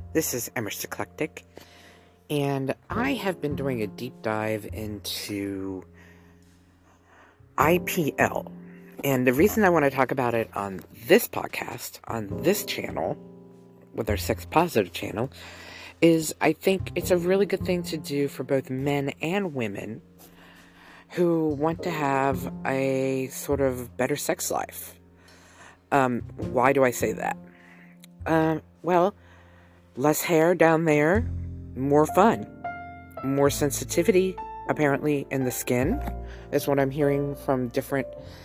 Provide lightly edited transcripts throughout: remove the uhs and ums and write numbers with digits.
This is Emerson Eclectic, and I have been doing a deep dive into IPL. And the reason I want to talk about it on this podcast, on this channel, with our Sex Positive channel, is I think it's a really good thing to do for both men and women who want to have a sort of better sex life. Why do I say that? Well, less hair down there, more fun, more sensitivity, apparently, in the skin, is what I'm hearing from different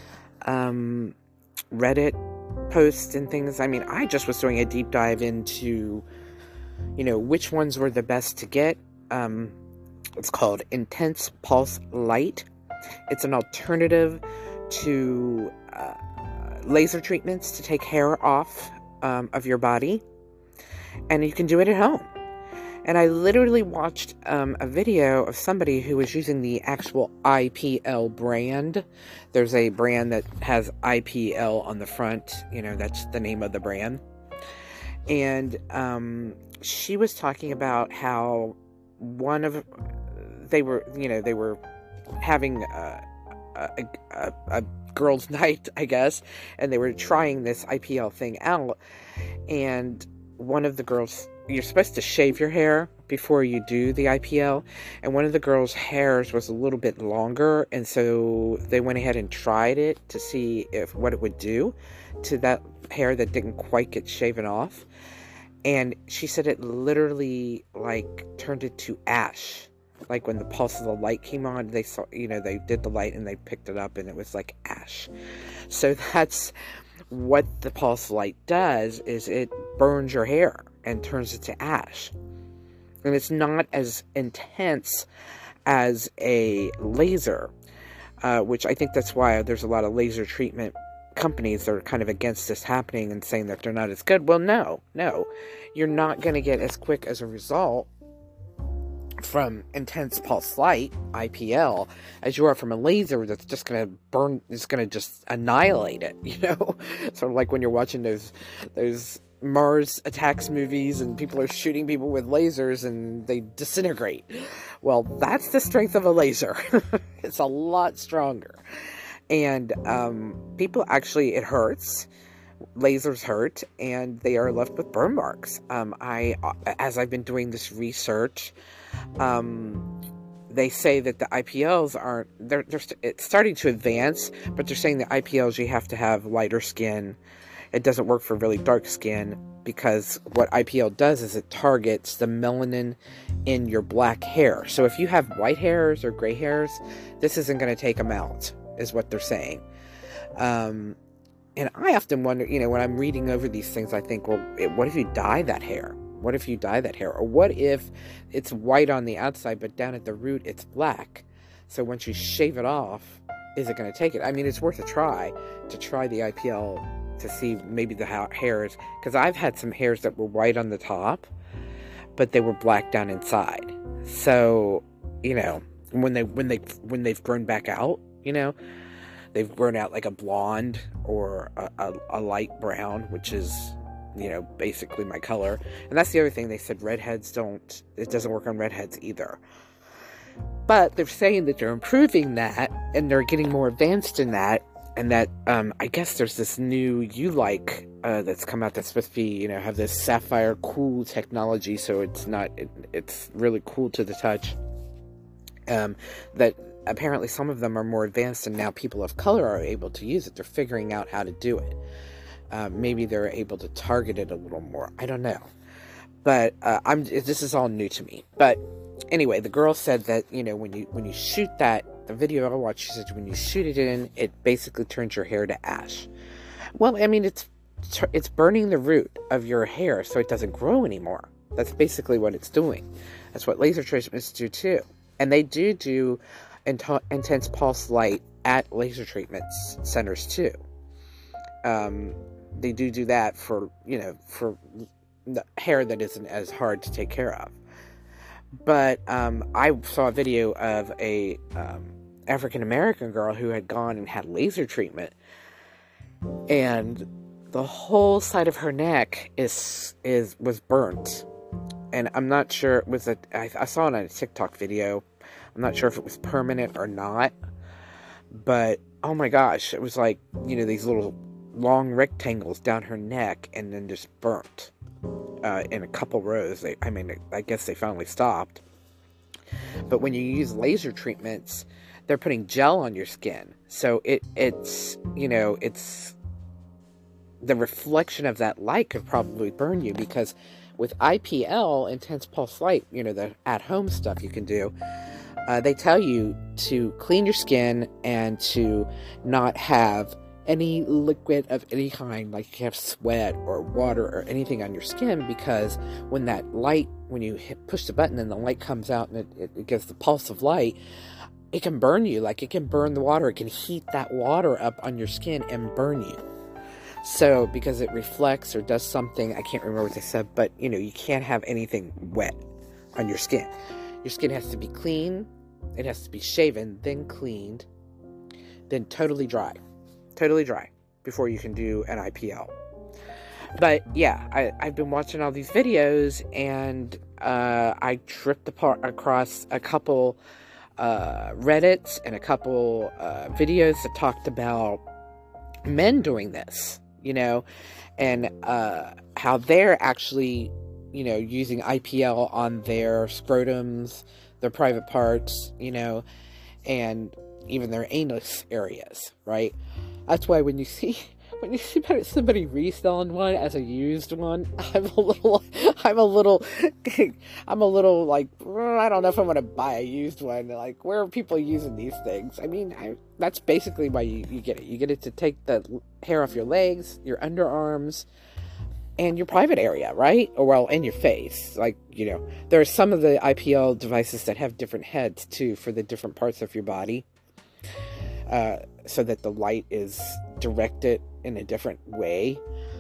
Reddit posts and things. I mean, I just was doing a deep dive into, which ones were the best to get. It's called Intense Pulse Light. It's an alternative to laser treatments to take hair off of your body. And you can do it at home. And I literally watched a video of somebody who was using the actual IPL brand. There's a brand that has IPL on the front. That's the name of the brand. And she was talking about how they were having a girls' night, I guess, and they were trying this IPL thing out. And one of the girls, you're supposed to shave your hair before you do the IPL, and one of the girls' hairs was a little bit longer, and so they went ahead and tried it to see what it would do to that hair that didn't quite get shaven off. And she said it literally turned it to ash. Like when the pulse of the light came on, they saw, they did the light and they picked it up and it was like ash. So that's what the pulse light does, is it burns your hair and turns it to ash. And it's not as intense as a laser, which I think that's why there's a lot of laser treatment companies that are kind of against this happening and saying that they're not as good. Well, no, you're not going to get as quick as a result from Intense Pulse Light, IPL, as you are from a laser that's just going to burn, it's going to just annihilate it, Sort of like when you're watching those Mars attacks movies and people are shooting people with lasers and they disintegrate. Well, that's the strength of a laser. It's a lot stronger. And people actually, it hurts. Lasers hurt, and they are left with burn marks. As I've been doing this research, they say that the IPLs aren't, it's starting to advance, but they're saying the IPLs, you have to have lighter skin. It doesn't work for really dark skin, because what IPL does is it targets the melanin in your black hair. So if you have white hairs or gray hairs, this isn't going to take them out, is what they're saying. And I often wonder, when I'm reading over these things, I think, well, what if you dye that hair? What if you dye that hair? Or what if it's white on the outside, but down at the root, it's black? So once you shave it off, is it going to take it? I mean, it's worth a try to try the IPL to see maybe the hairs. Because I've had some hairs that were white on the top, but they were black down inside. So, when they've grown back out, they've grown out like a blonde or a light brown, which is, basically my color. And that's the other thing. They said it doesn't work on redheads either. But they're saying that they're improving that, and they're getting more advanced in that, and that, I guess there's this new U-like that's come out that's supposed to be, have this sapphire cool technology, so it's really cool to the touch. That apparently some of them are more advanced, and now people of color are able to use it. They're figuring out how to do it. Maybe they're able to target it a little more. I don't know. But this is all new to me. But anyway, the girl said that, when you shoot that, the video I watched, she said when you shoot it in, it basically turns your hair to ash. Well, I mean, it's burning the root of your hair so it doesn't grow anymore. That's basically what it's doing. That's what laser treatments do too. And they do intense pulse light at laser treatment centers too. They do that for the hair that isn't as hard to take care of. But I saw a video of a African American girl who had gone and had laser treatment, and the whole side of her neck was burnt. and I'm not sure it was I saw it on a TikTok video. I'm not sure if it was permanent or not, but oh my gosh, it was like, you know, these little long rectangles down her neck, and then just burnt in a couple rows. I guess they finally stopped. But when you use laser treatments, they're putting gel on your skin, so it's you know, it's the reflection of that light could probably burn you, because with IPL, intense pulse light, you know, the at-home stuff you can do, they tell you to clean your skin and to not have any liquid of any kind, like you have sweat or water or anything on your skin, because when that light, when you push the button and the light comes out and it gives the pulse of light, it can burn you. Like, it can burn the water. It can heat that water up on your skin and burn you. So, because it reflects or does something, I can't remember what they said, but, you know, you can't have anything wet on your skin. Your skin has to be clean, it has to be shaven, then cleaned, then totally dry, before you can do an IPL. But, yeah, I've been watching all these videos, and I tripped across a couple Reddits and a couple videos that talked about men doing this, you know, and how they're actually, you know, using IPL on their scrotums, their private parts, you know, and even their anus areas, right? That's why when you see somebody reselling one as a used one, I'm a little like, I don't know if I'm gonna buy a used one. Like, where are people using these things? I mean, that's basically why you get it. You get it to take the hair off your legs, your underarms, and your private area, right? Or, well, and your face. Like, you know, there are some of the IPL devices that have different heads too for the different parts of your body, so that the light is directed in a different way.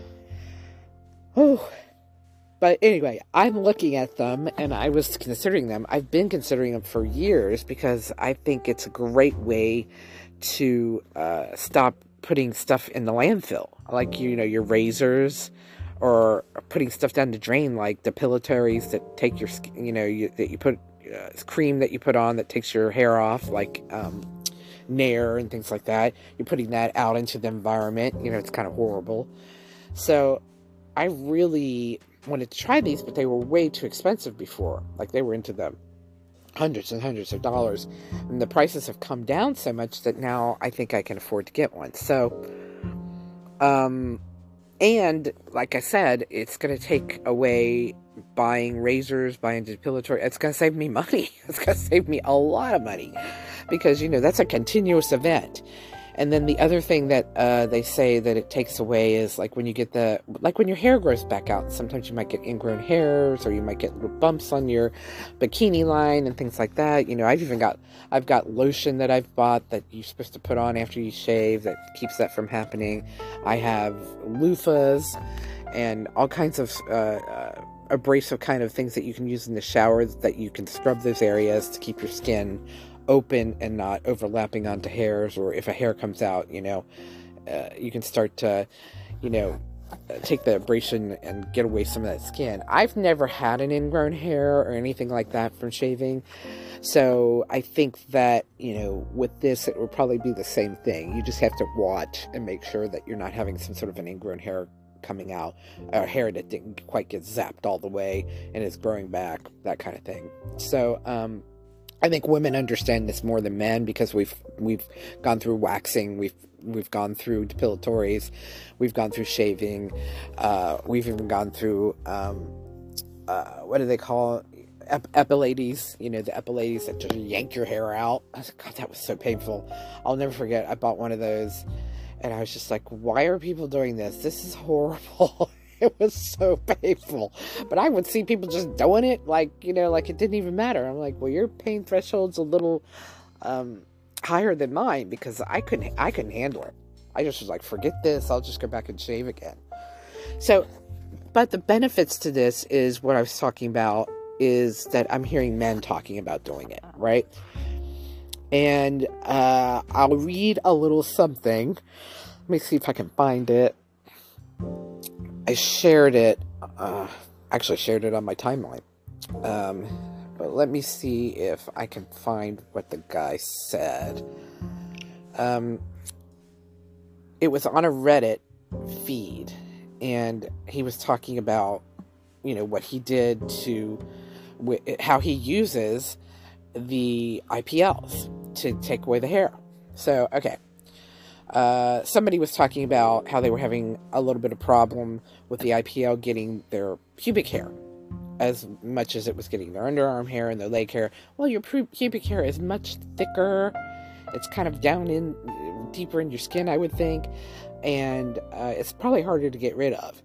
Oh, but anyway, I'm looking at them, and I was considering them. I've been considering them for years, because I think it's a great way to stop putting stuff in the landfill, like, you know, your razors, or putting stuff down the drain, like depilatories that take your skin, you know, that you put cream that you put on that takes your hair off, like Nair and things like that. You're putting that out into the environment. You know, it's kind of horrible. So I really wanted to try these, but they were way too expensive before. Like, they were into the hundreds and hundreds of dollars, and the prices have come down so much that now I think I can afford to get one. So and like I said, it's going to take away buying razors, buying depilatory. It's going to save me money. It's going to save me a lot of money, because, you know, that's a continuous event. And then the other thing that they say that it takes away is, like, when you get when your hair grows back out, sometimes you might get ingrown hairs, or you might get little bumps on your bikini line and things like that. You know, I've got lotion that I've bought that you're supposed to put on after you shave that keeps that from happening. I have loofahs and all kinds of abrasive kind of things that you can use in the shower that you can scrub those areas to keep your skin open and not overlapping onto hairs. Or if a hair comes out, you know, you can start to, you know, take the abrasion and get away some of that skin. I've never had an ingrown hair or anything like that from shaving, so I think that, you know, with this it will probably be the same thing. You just have to watch and make sure that you're not having some sort of an ingrown hair coming out, or hair that didn't quite get zapped all the way and is growing back, that kind of thing. So I think women understand this more than men, because we've gone through waxing, we've gone through depilatories, we've gone through shaving, we've even gone through what do they call it? Epilades, you know, the epilades that just yank your hair out. God, that was so painful. I'll never forget, I bought one of those, and I was just like, why are people doing this? This is horrible. It was so painful. But I would see people just doing it, like, you know, like it didn't even matter. I'm like, well, your pain threshold's a little higher than mine, because I couldn't handle it. I just was like, forget this, I'll just go back and shave again. So, but the benefits to this is what I was talking about, is that I'm hearing men talking about doing it, right? And I'll read a little something. Let me see if I can find it. I shared it, actually shared it on my timeline. But let me see if I can find what the guy said. It was on a Reddit feed, and he was talking about, what he did to, how he uses the IPLs to take away the hair. So, okay. Somebody was talking about how they were having a little bit of problem with the IPL getting their pubic hair as much as it was getting their underarm hair and their leg hair. Well, your pubic hair is much thicker. It's kind of deeper in your skin, I would think. And it's probably harder to get rid of.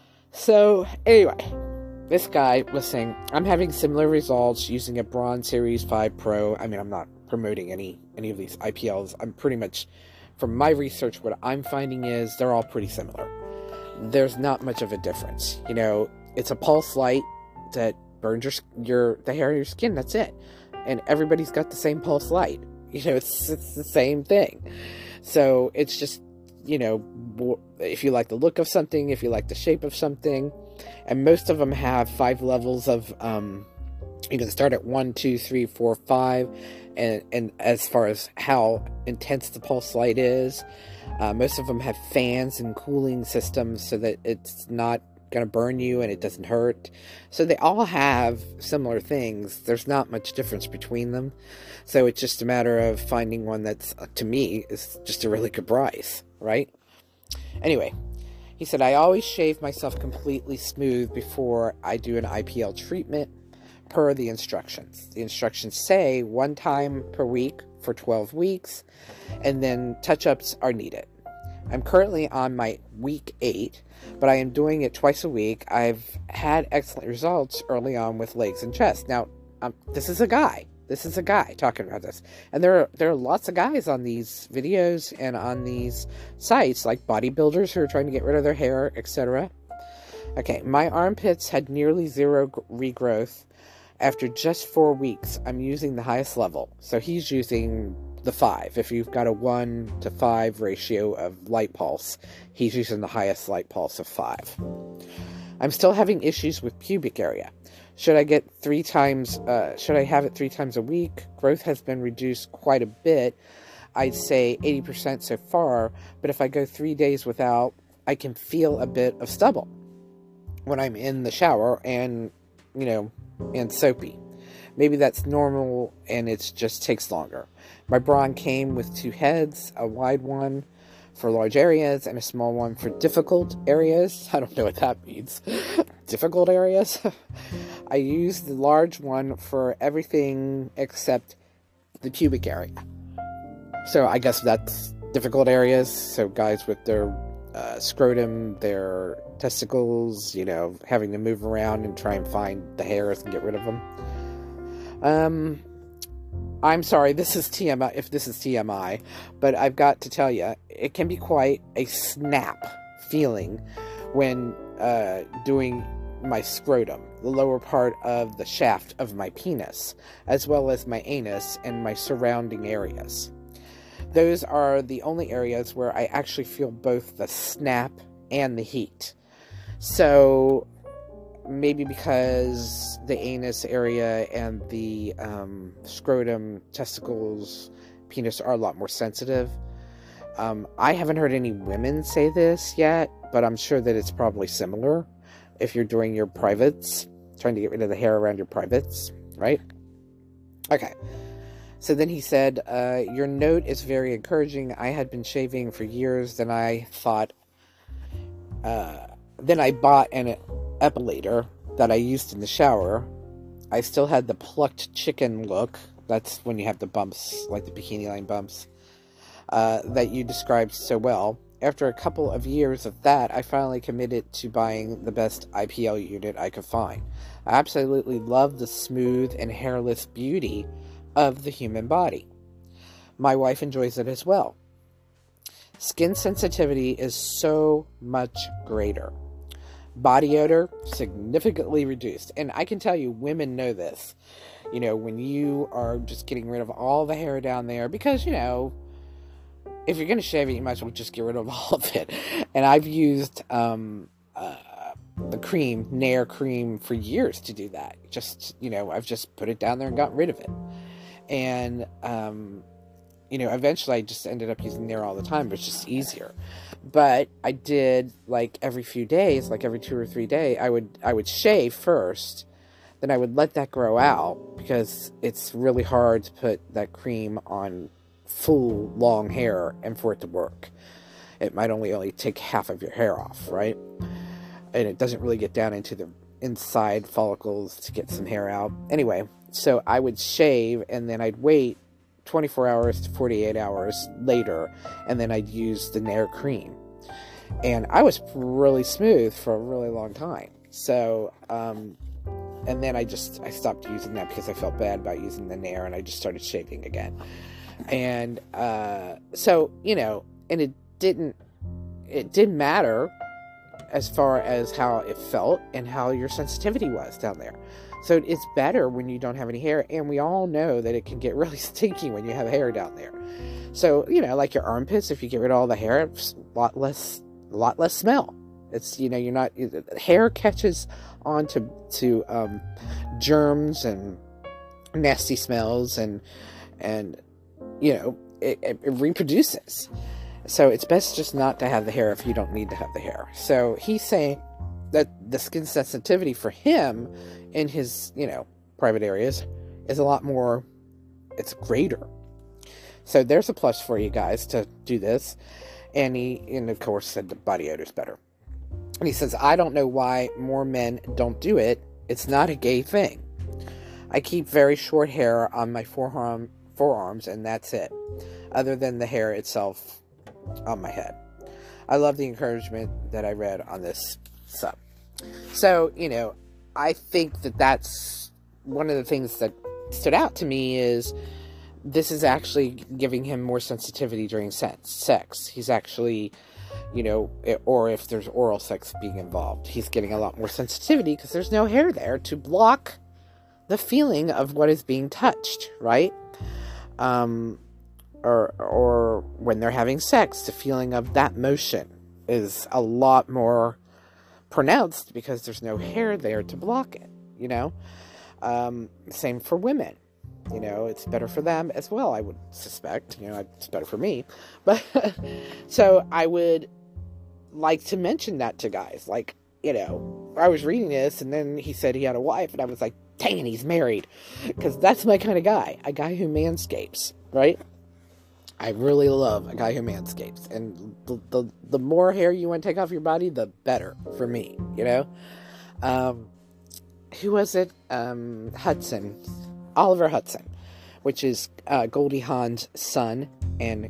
So, anyway, this guy was saying, I'm having similar results using a Braun Series 5 Pro. I mean, I'm not promoting any of these IPLs. I'm pretty much, from my research, what I'm finding is they're all pretty similar. There's not much of a difference. It's a pulse light that burns the hair on your skin. That's it. And everybody's got the same pulse light. It's the same thing. So it's just, if you like the look of something, if you like the shape of something, and most of them have 5 levels of, you can start at 1, 2, 3, 4, 5, and as far as how intense the pulse light is, most of them have fans and cooling systems so that it's not going to burn you and it doesn't hurt. So they all have similar things. There's not much difference between them. So it's just a matter of finding one that's, to me, is just a really good price, right? Anyway, he said, I always shave myself completely smooth before I do an IPL treatment per the instructions. The instructions say 1 time per week for 12 weeks, and then touch-ups are needed. I'm currently on my week 8, but I am doing it twice a week. I've had excellent results early on with legs and chest. Now, this is a guy. This is a guy talking about this. And there are lots of guys on these videos and on these sites, like bodybuilders who are trying to get rid of their hair, etc. Okay, my armpits had nearly 0 regrowth after just 4 weeks. I'm using the highest level. So he's using the 5. If you've got a 1:5 ratio of light pulse, he's using the highest light pulse of 5. I'm still having issues with pubic area. Should I have it 3 times a week? Growth has been reduced quite a bit. I'd say 80% so far, but if I go 3 days without, I can feel a bit of stubble when I'm in the shower and soapy. Maybe that's normal and it just takes longer. My Braun came with 2 heads, a wide one for large areas and a small one for difficult areas. I don't know what that means. Difficult areas? I used the large one for everything except the pubic area. So I guess that's difficult areas. So guys with their scrotum, their testicles, having to move around and try and find the hairs and get rid of them. I'm sorry, this is TMI, if this is TMI, but I've got to tell you, it can be quite a snap feeling when doing my scrotum, the lower part of the shaft of my penis, as well as my anus and my surrounding areas. Those are the only areas where I actually feel both the snap and the heat. So maybe because the anus area and the scrotum, testicles, penis are a lot more sensitive. I haven't heard any women say this yet, but I'm sure that it's probably similar if you're doing your privates, trying to get rid of the hair around your privates, right? Okay. So then he said, your note is very encouraging. I had been shaving for years, then I bought an epilator that I used in the shower. I still had the plucked chicken look. That's when you have the bumps, like the bikini line bumps, that you described so well. After a couple of years of that, I finally committed to buying the best IPL unit I could find. I absolutely love the smooth and hairless beauty of the human body. My wife enjoys it as well. Skin sensitivity is so much greater. Body odor, significantly reduced. And I can tell you, women know this. When you are just getting rid of all the hair down there, because, if you're going to shave it, you might as well just get rid of all of it. And I've used the cream, Nair cream, for years to do that. Just, I've just put it down there and gotten rid of it. And, eventually I just ended up using Nair all the time, but it's just easier. But I did, like, every few days, like every 2 or 3 days, I would shave first, then I would let that grow out, because it's really hard to put that cream on full, long hair and for it to work. It might only take half of your hair off, right? And it doesn't really get down into the inside follicles to get some hair out. Anyway, so I would shave, and then I'd wait 24 hours to 48 hours later, and then I'd use the Nair cream. And I was really smooth for a really long time. So, and then I stopped using that because I felt bad about using the Nair, and I just started shaving again. And, so, and it didn't matter as far as how it felt and how your sensitivity was down there. So it's better when you don't have any hair, and we all know that it can get really stinky when you have hair down there. So, like your armpits, if you get rid of all the hair, it's a lot less smell. It's, hair catches on to germs and nasty smells, and it reproduces. So it's best just not to have the hair if you don't need to have the hair. So he's saying that the skin sensitivity for him in his, private areas is a lot more, it's greater. So there's a plus for you guys to do this. And of course, said the body odor is better. And he says, I don't know why more men don't do it. It's not a gay thing. I keep very short hair on my forearms, and that's it, other than the hair itself on my head. I love the encouragement that I read on this sub. So, I think that that's one of the things that stood out to me is this is actually giving him more sensitivity during sex. He's actually, or if there's oral sex being involved, he's getting a lot more sensitivity because there's no hair there to block the feeling of what is being touched, right? Or when they're having sex, the feeling of that motion is a lot more pronounced because there's no hair there to block it, Same for women. It's better for them as well, I would suspect. It's better for me. But, so I would like to mention that to guys. Like, I was reading this, and then he said he had a wife, and I was like, dang it, he's married. Because that's my kind of guy. A guy who manscapes, right? I really love a guy who manscapes. And the more hair you want to take off your body, the better for me, Who was it? Hudson. Oliver Hudson, which is Goldie Hawn's son, and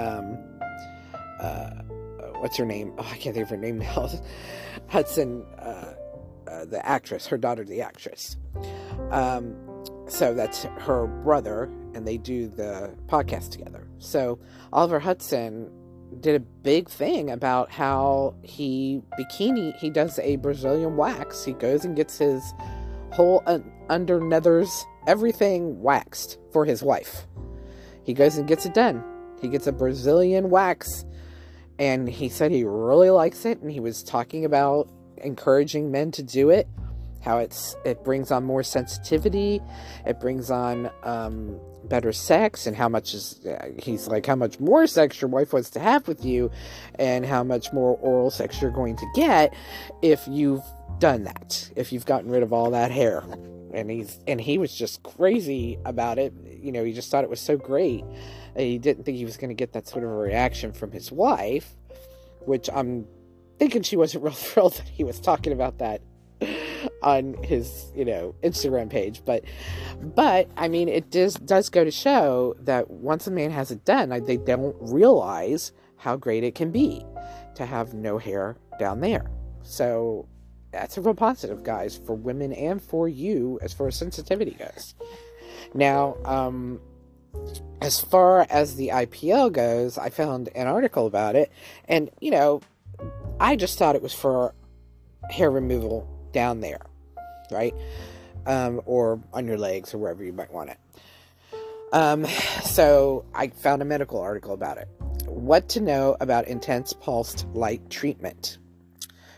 what's her name? Oh, I can't think of her name now. Hudson, the actress, her daughter, the actress. So that's her brother, and they do the podcast together. So Oliver Hudson did a big thing about how he does a Brazilian wax. He goes and gets his whole under nethers, everything waxed for his wife. He goes and gets it done. He gets a Brazilian wax, and he said he really likes it, and he was talking about encouraging men to do it, how it brings on more sensitivity, it brings on better sex, and how much more sex your wife wants to have with you, and how much more oral sex you're going to get if you've done that, if you've gotten rid of all that hair. And he was just crazy about it. He just thought it was so great. He didn't think he was going to get that sort of a reaction from his wife, which I'm thinking she wasn't real thrilled that he was talking about that on his, Instagram page. But I mean, it does go to show that once a man has it done, they don't realize how great it can be to have no hair down there. So that's a real positive, guys, for women and for you as far as sensitivity goes. Now, as far as the IPL goes, I found an article about it, and, I just thought it was for hair removal down there, right? Or on your legs or wherever you might want it. So I found a medical article about it. What to know about intense pulsed light treatment.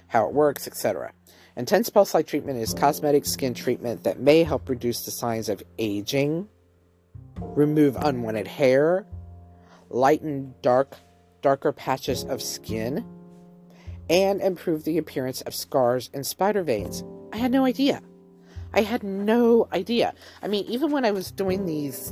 how it works, etc. Intense pulse light treatment is cosmetic skin treatment that may help reduce the signs of aging, remove unwanted hair, lighten darker patches of skin, and improve the appearance of scars and spider veins. I had no idea. I mean, even when I was doing these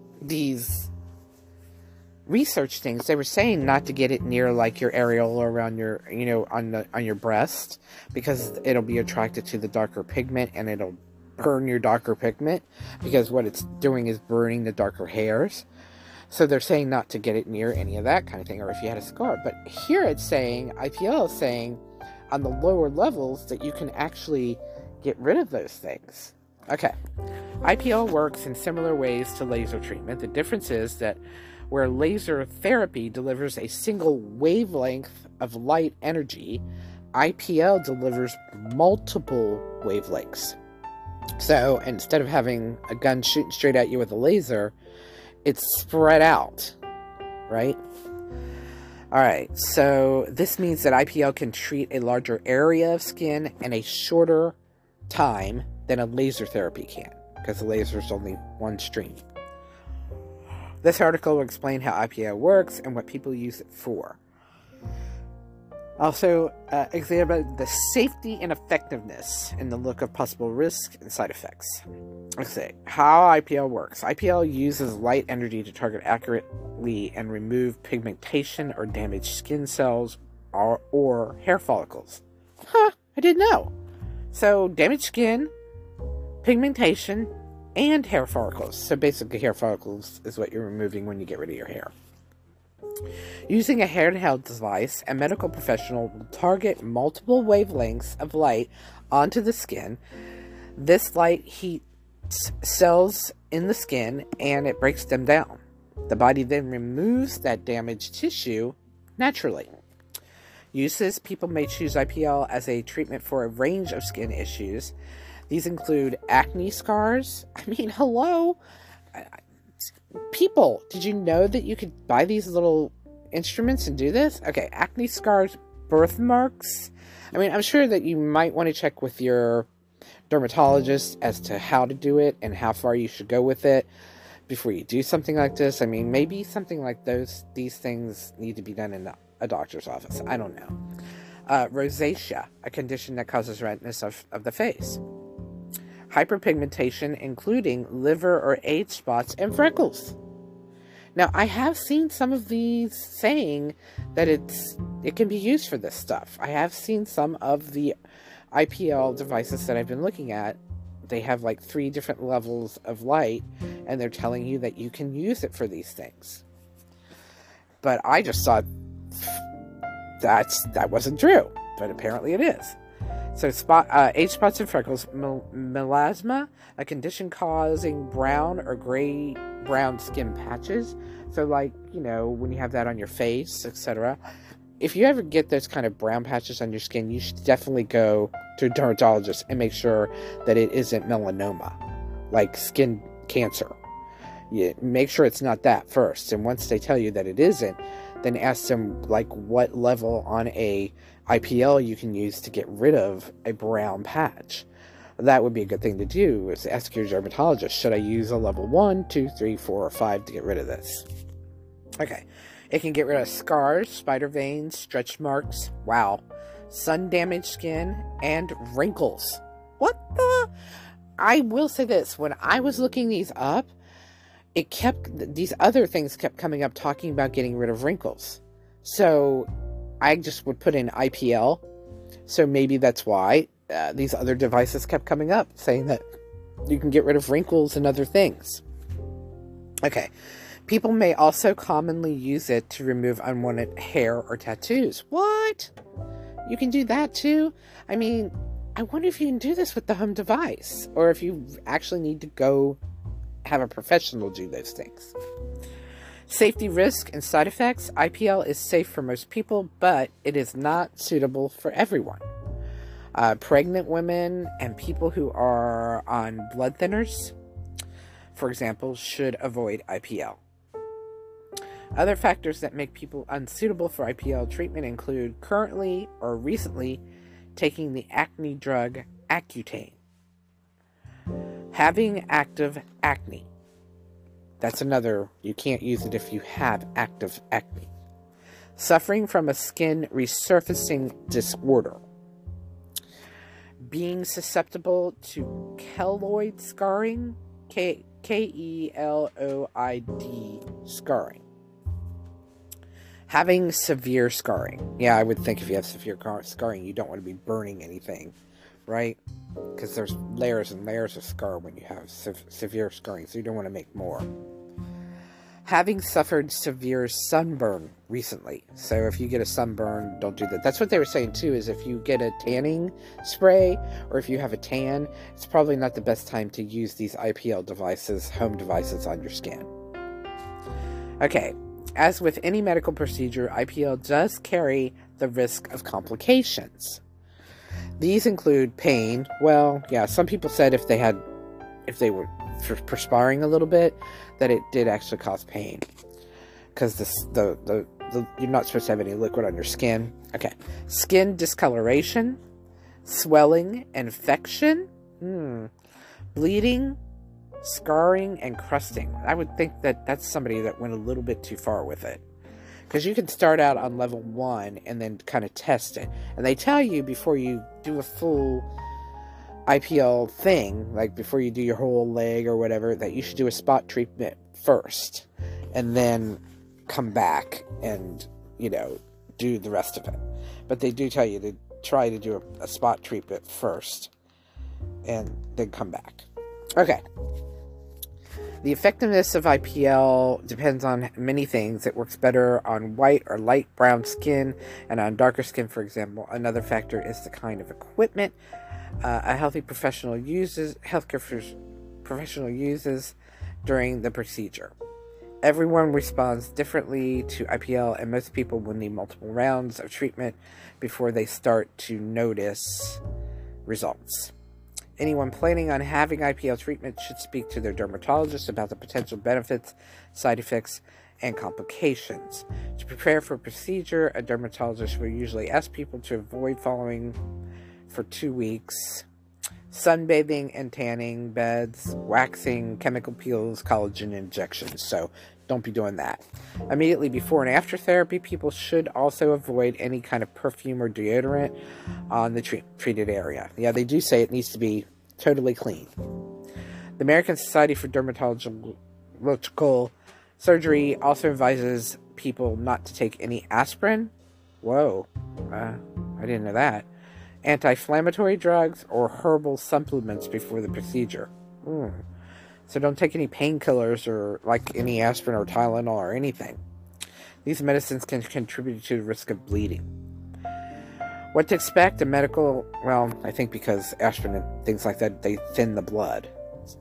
research things, they were saying not to get it near like your areola or around your, on your breast, because it'll be attracted to the darker pigment and it'll burn your darker pigment, because what it's doing is burning the darker hairs. So they're saying not to get it near any of that kind of thing, or if you had a scar. But here it's saying, IPL is saying on the lower levels that you can actually get rid of those things. Okay. IPL works in similar ways to laser treatment. The difference is that where laser therapy delivers a single wavelength of light energy, IPL delivers multiple wavelengths. So instead of having a gun shooting straight at you with a laser, it's spread out, right? Alright, so this means that IPL can treat a larger area of skin in a shorter time than a laser therapy can, because the laser is only one stream. This article will explain how IPL works and what people use it for. Also, examine the safety and effectiveness and the look of possible risks and side effects. Let's see how IPL works. IPL uses light energy to target accurately and remove pigmentation or damaged skin cells or hair follicles. Huh, I didn't know. So, damaged skin, pigmentation, and hair follicles. So basically, hair follicles is what you're removing when you get rid of your hair. Using a handheld device, a medical professional will target multiple wavelengths of light onto the skin. This light heats cells in the skin and it breaks them down. The body then removes that damaged tissue naturally. Uses: people may choose IPL as a treatment for a range of skin issues. These include acne scars. I mean, hello? People, did you know that you could buy these little instruments and do this? Okay, acne scars, birthmarks. I mean, I'm sure that you might want to check with your dermatologist as to how to do it and how far you should go with it before you do something like this. I mean, maybe something like these things need to be done in a doctor's office. I don't know. Rosacea, a condition that causes redness of the face. Hyperpigmentation, including liver or age spots and freckles. Now, I have seen some of these saying that it can be used for this stuff. I have seen some of the IPL devices that I've been looking at. They have like 3 different levels of light, and they're telling you that you can use it for these things. But I just thought that wasn't true, but apparently it is. So, age spots and freckles, melasma, a condition causing brown or gray-brown skin patches. So, like, when you have that on your face, etc. If you ever get those kind of brown patches on your skin, you should definitely go to a dermatologist and make sure that it isn't melanoma, like skin cancer. You make sure it's not that first. And once they tell you that it isn't, then ask them, like, what level on a IPL you can use to get rid of a brown patch. That would be a good thing to do, is ask your dermatologist, should I use a level 1, 2, 3, 4, or 5 to get rid of this? Okay. It can get rid of scars, spider veins, stretch marks, wow, sun-damaged skin, and wrinkles. What the? I will say this, when I was looking these up, these other things kept coming up talking about getting rid of wrinkles. So I just would put in IPL. So maybe that's why these other devices kept coming up, saying that you can get rid of wrinkles and other things. Okay. People may also commonly use it to remove unwanted hair or tattoos. What? You can do that too? I mean, I wonder if you can do this with the home device, or if you actually need to go have a professional do those things. Safety, risk, and side effects. IPL is safe for most people, but it is not suitable for everyone. Pregnant women and people who are on blood thinners, for example, should avoid IPL. Other factors that make people unsuitable for IPL treatment include currently or recently taking the acne drug Accutane. Having active acne. That's another, you can't use it if you have active acne. Suffering from a skin resurfacing disorder. Being susceptible to keloid scarring, Keloid scarring. Having severe scarring. Yeah, I would think if you have severe scarring, you don't want to be burning anything, right? Because there's layers and layers of scar when you have severe scarring, so you don't want to make more. Having suffered severe sunburn recently. So if you get a sunburn, don't do that. That's what they were saying too, is if you get a tanning spray or if you have a tan, it's probably not the best time to use these IPL devices, home devices on your skin. Okay, as with any medical procedure, IPL does carry the risk of complications. These include pain. Well, yeah, some people said if they were perspiring a little bit, that it did actually cause pain, because you're not supposed to have any liquid on your skin. Okay, skin discoloration, swelling, infection, bleeding, scarring, and crusting. I would think that that's somebody that went a little bit too far with it, because you can start out on level 1 and then kind of test it, and they tell you before you do a full IPL thing, like before you do your whole leg or whatever, that you should do a spot treatment first and then come back and, do the rest of it. But they do tell you to try to do a spot treatment first and then come back. Okay. The effectiveness of IPL depends on many things. It works better on white or light brown skin and on darker skin, for example. Another factor is the kind of equipment a healthy professional uses, during the procedure. Everyone responds differently to IPL, and most people will need multiple rounds of treatment before they start to notice results. Anyone planning on having IPL treatment should speak to their dermatologist about the potential benefits, side effects, and complications. To prepare for a procedure, a dermatologist will usually ask people to avoid following for 2 weeks: sunbathing and tanning beds, waxing, chemical peels, collagen injections. So don't be doing that. Immediately before and after therapy, people should also avoid any kind of perfume or deodorant on the treated area. Yeah, they do say it needs to be totally clean. The American Society for Dermatological Surgery also advises people not to take any aspirin. Whoa, I didn't know that. Anti-inflammatory drugs or herbal supplements before the procedure. So don't take any painkillers or like any aspirin or Tylenol or anything. These medicines can contribute to the risk of bleeding. What to expect? I think because aspirin and things like that, they thin the blood.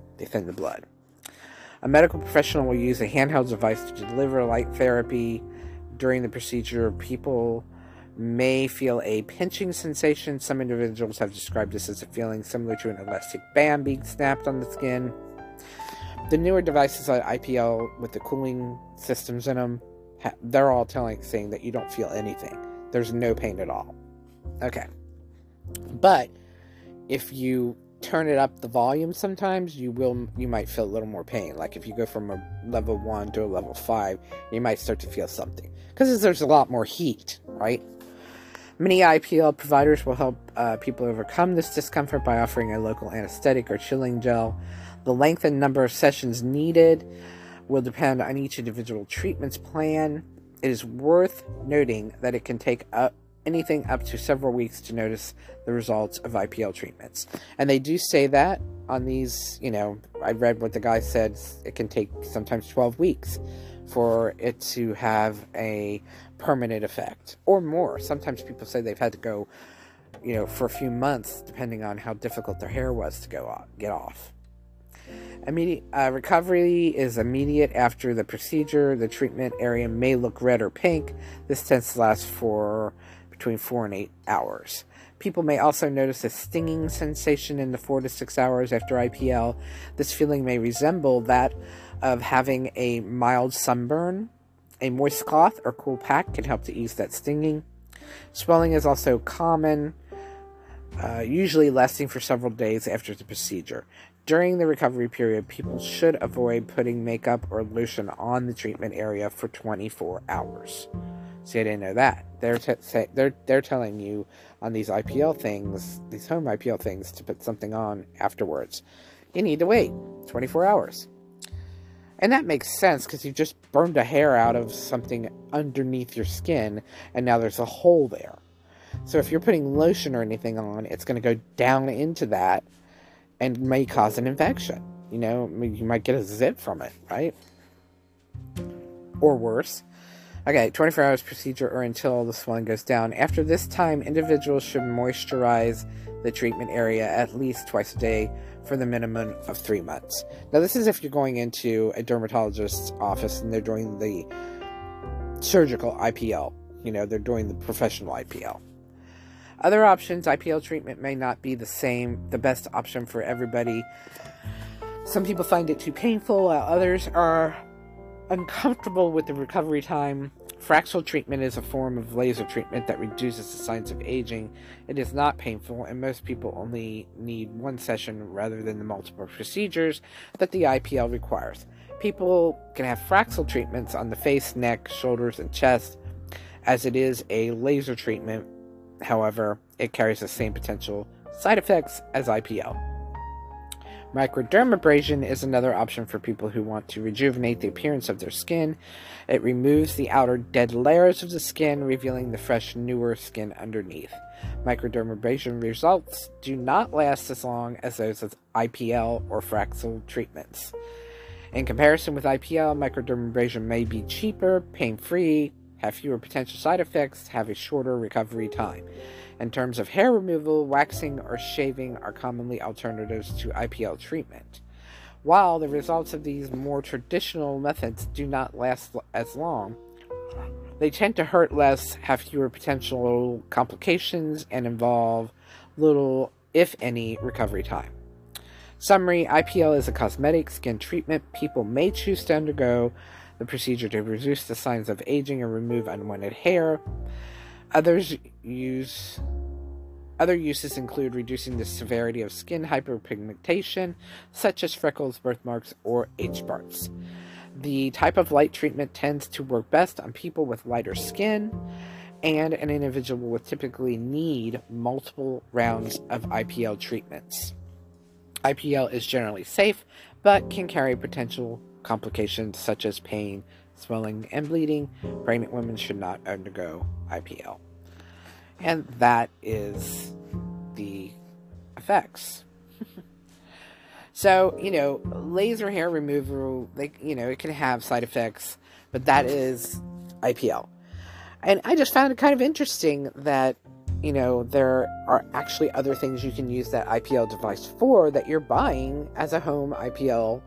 A medical professional will use a handheld device to deliver light therapy. During the procedure, people may feel a pinching sensation. Some individuals have described this as a feeling similar to an elastic band being snapped on the skin. The newer devices like IPL with the cooling systems in them, they're all saying that you don't feel anything. There's no pain at all. Okay. But if you turn it up the volume sometimes, you might feel a little more pain. Like if you go from a level 1 to a level 5, you might start to feel something, because there's a lot more heat, right? Many IPL providers will help people overcome this discomfort by offering a local anesthetic or chilling gel. The length and number of sessions needed will depend on each individual treatment's plan. It is worth noting that it can take anything up to several weeks to notice the results of IPL treatments. And they do say that on these, I read what the guy said, it can take sometimes 12 weeks for it to have a permanent effect, or more. Sometimes people say they've had to go, for a few months, depending on how difficult their hair was to get off. Immediate recovery is immediate after the procedure. The treatment area may look red or pink. This tends to last for between 4 and 8 hours. People may also notice a stinging sensation in the 4 to 6 hours after IPL. This feeling may resemble that of having a mild sunburn. A moist cloth or cool pack can help to ease that stinging. Swelling is also common usually lasting for several days after the procedure. During the recovery period, people should avoid putting makeup or lotion on the treatment area for 24 hours. See, I didn't know that. They're telling you on these IPL things, these home IPL things, to put something on afterwards. You need to wait 24 hours. And that makes sense because you just burned a hair out of something underneath your skin, and now there's a hole there. So if you're putting lotion or anything on, it's going to go down into that and may cause an infection. You know, you might get a zit from it, right? Or worse. Okay, 24 hours procedure or until the swelling goes down. After this time, individuals should moisturize the treatment area at least twice a day for the minimum of 3 months. Now, this is if you're going into a dermatologist's office and they're doing the surgical IPL. You know, they're doing the professional IPL. Other options, IPL treatment may not be the best option for everybody. Some people find it too painful, while others are uncomfortable with the recovery time. Fraxel treatment is a form of laser treatment that reduces the signs of aging. It is not painful, and most people only need one session rather than the multiple procedures that the IPL requires. People can have Fraxel treatments on the face, neck, shoulders, and chest, as it is a laser treatment. However, it carries the same potential side effects as IPL. Microdermabrasion is another option for people who want to rejuvenate the appearance of their skin. It removes the outer dead layers of the skin, revealing the fresh, newer skin underneath. Microdermabrasion results do not last as long as those of IPL or Fraxel treatments. In comparison with IPL, microdermabrasion may be cheaper, pain-free, have fewer potential side effects, have a shorter recovery time. In terms of hair removal, waxing or shaving are commonly alternatives to IPL treatment. While the results of these more traditional methods do not last as long, they tend to hurt less, have fewer potential complications, and involve little, if any, recovery time. Summary: IPL is a cosmetic skin treatment. People may choose to undergo the procedure to reduce the signs of aging and remove unwanted hair. Other uses include reducing the severity of skin hyperpigmentation, such as freckles, birthmarks, or age spots. The type of light treatment tends to work best on people with lighter skin, and an individual will typically need multiple rounds of IPL treatments. IPL is generally safe, but can carry potential complications such as pain, swelling, and bleeding. Pregnant women should not undergo IPL. And that is the effects. So, you know, laser hair removal, it can have side effects, but that is IPL. And I just found it kind of interesting that, you know, there are actually other things you can use that IPL device for that you're buying as a home IPL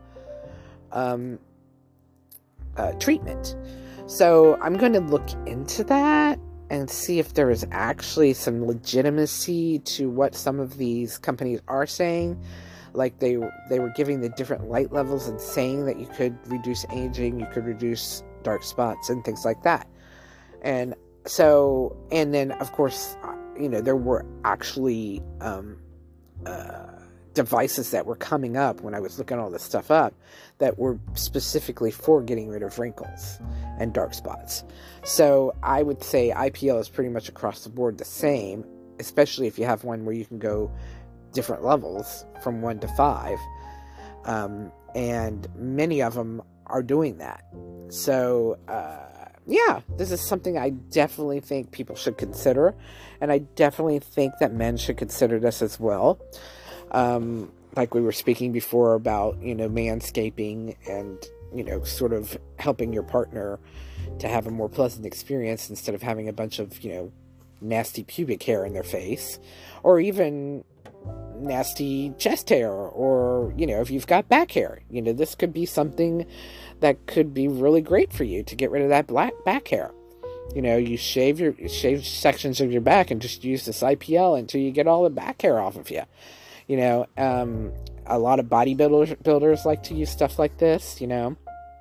treatment. So I'm going to look into that and see if there is actually some legitimacy to what some of these companies are saying. Like they were giving the different light levels and saying that you could reduce aging, you could reduce dark spots and things like that. And so, and then of course, you know, there were actually devices that were coming up when I was looking all this stuff up that were specifically for getting rid of wrinkles and dark spots. So I would say IPL is pretty much across the board the same, especially if you have one where you can go different levels from 1 to 5. And many of them are doing that. So, yeah, this is something I definitely think people should consider. And I definitely think that men should consider this as well. Like we were speaking before about, you know, manscaping and, you know, sort of helping your partner to have a more pleasant experience instead of having a bunch of, you know, nasty pubic hair in their face, or even nasty chest hair, or, you know, if you've got back hair, you know, this could be something that could be really great for you to get rid of that back hair. You know, you shave sections of your back and just use this IPL until you get all the back hair off of you. You know, a lot of bodybuilders like to use stuff like this, you know.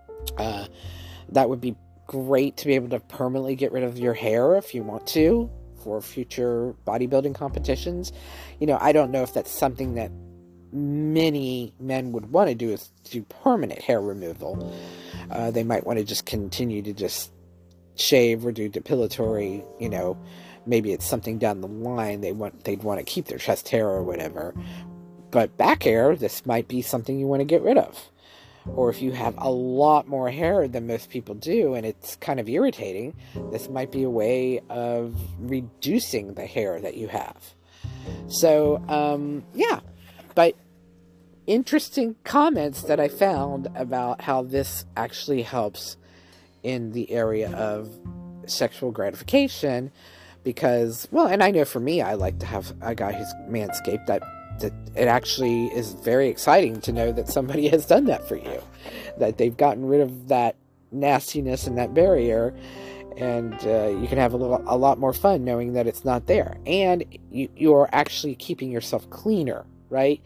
That would be great to be able to permanently get rid of your hair if you want to, for future bodybuilding competitions. You know, I don't know if that's something that many men would want to do, is do permanent hair removal. They might want to just continue to just shave or do depilatory, you know, maybe it's something down the line they'd want to keep their chest hair or whatever. But back hair, this might be something you want to get rid of. Or if you have a lot more hair than most people do and it's kind of irritating, this might be a way of reducing the hair that you have. So, yeah. But interesting comments that I found about how this actually helps in the area of sexual gratification. Because, well, and I know for me, I like to have a guy who's manscaped, that it actually is very exciting to know that somebody has done that for you, that they've gotten rid of that nastiness and that barrier, and you can have a lot more fun knowing that it's not there, and you're actually keeping yourself cleaner, right?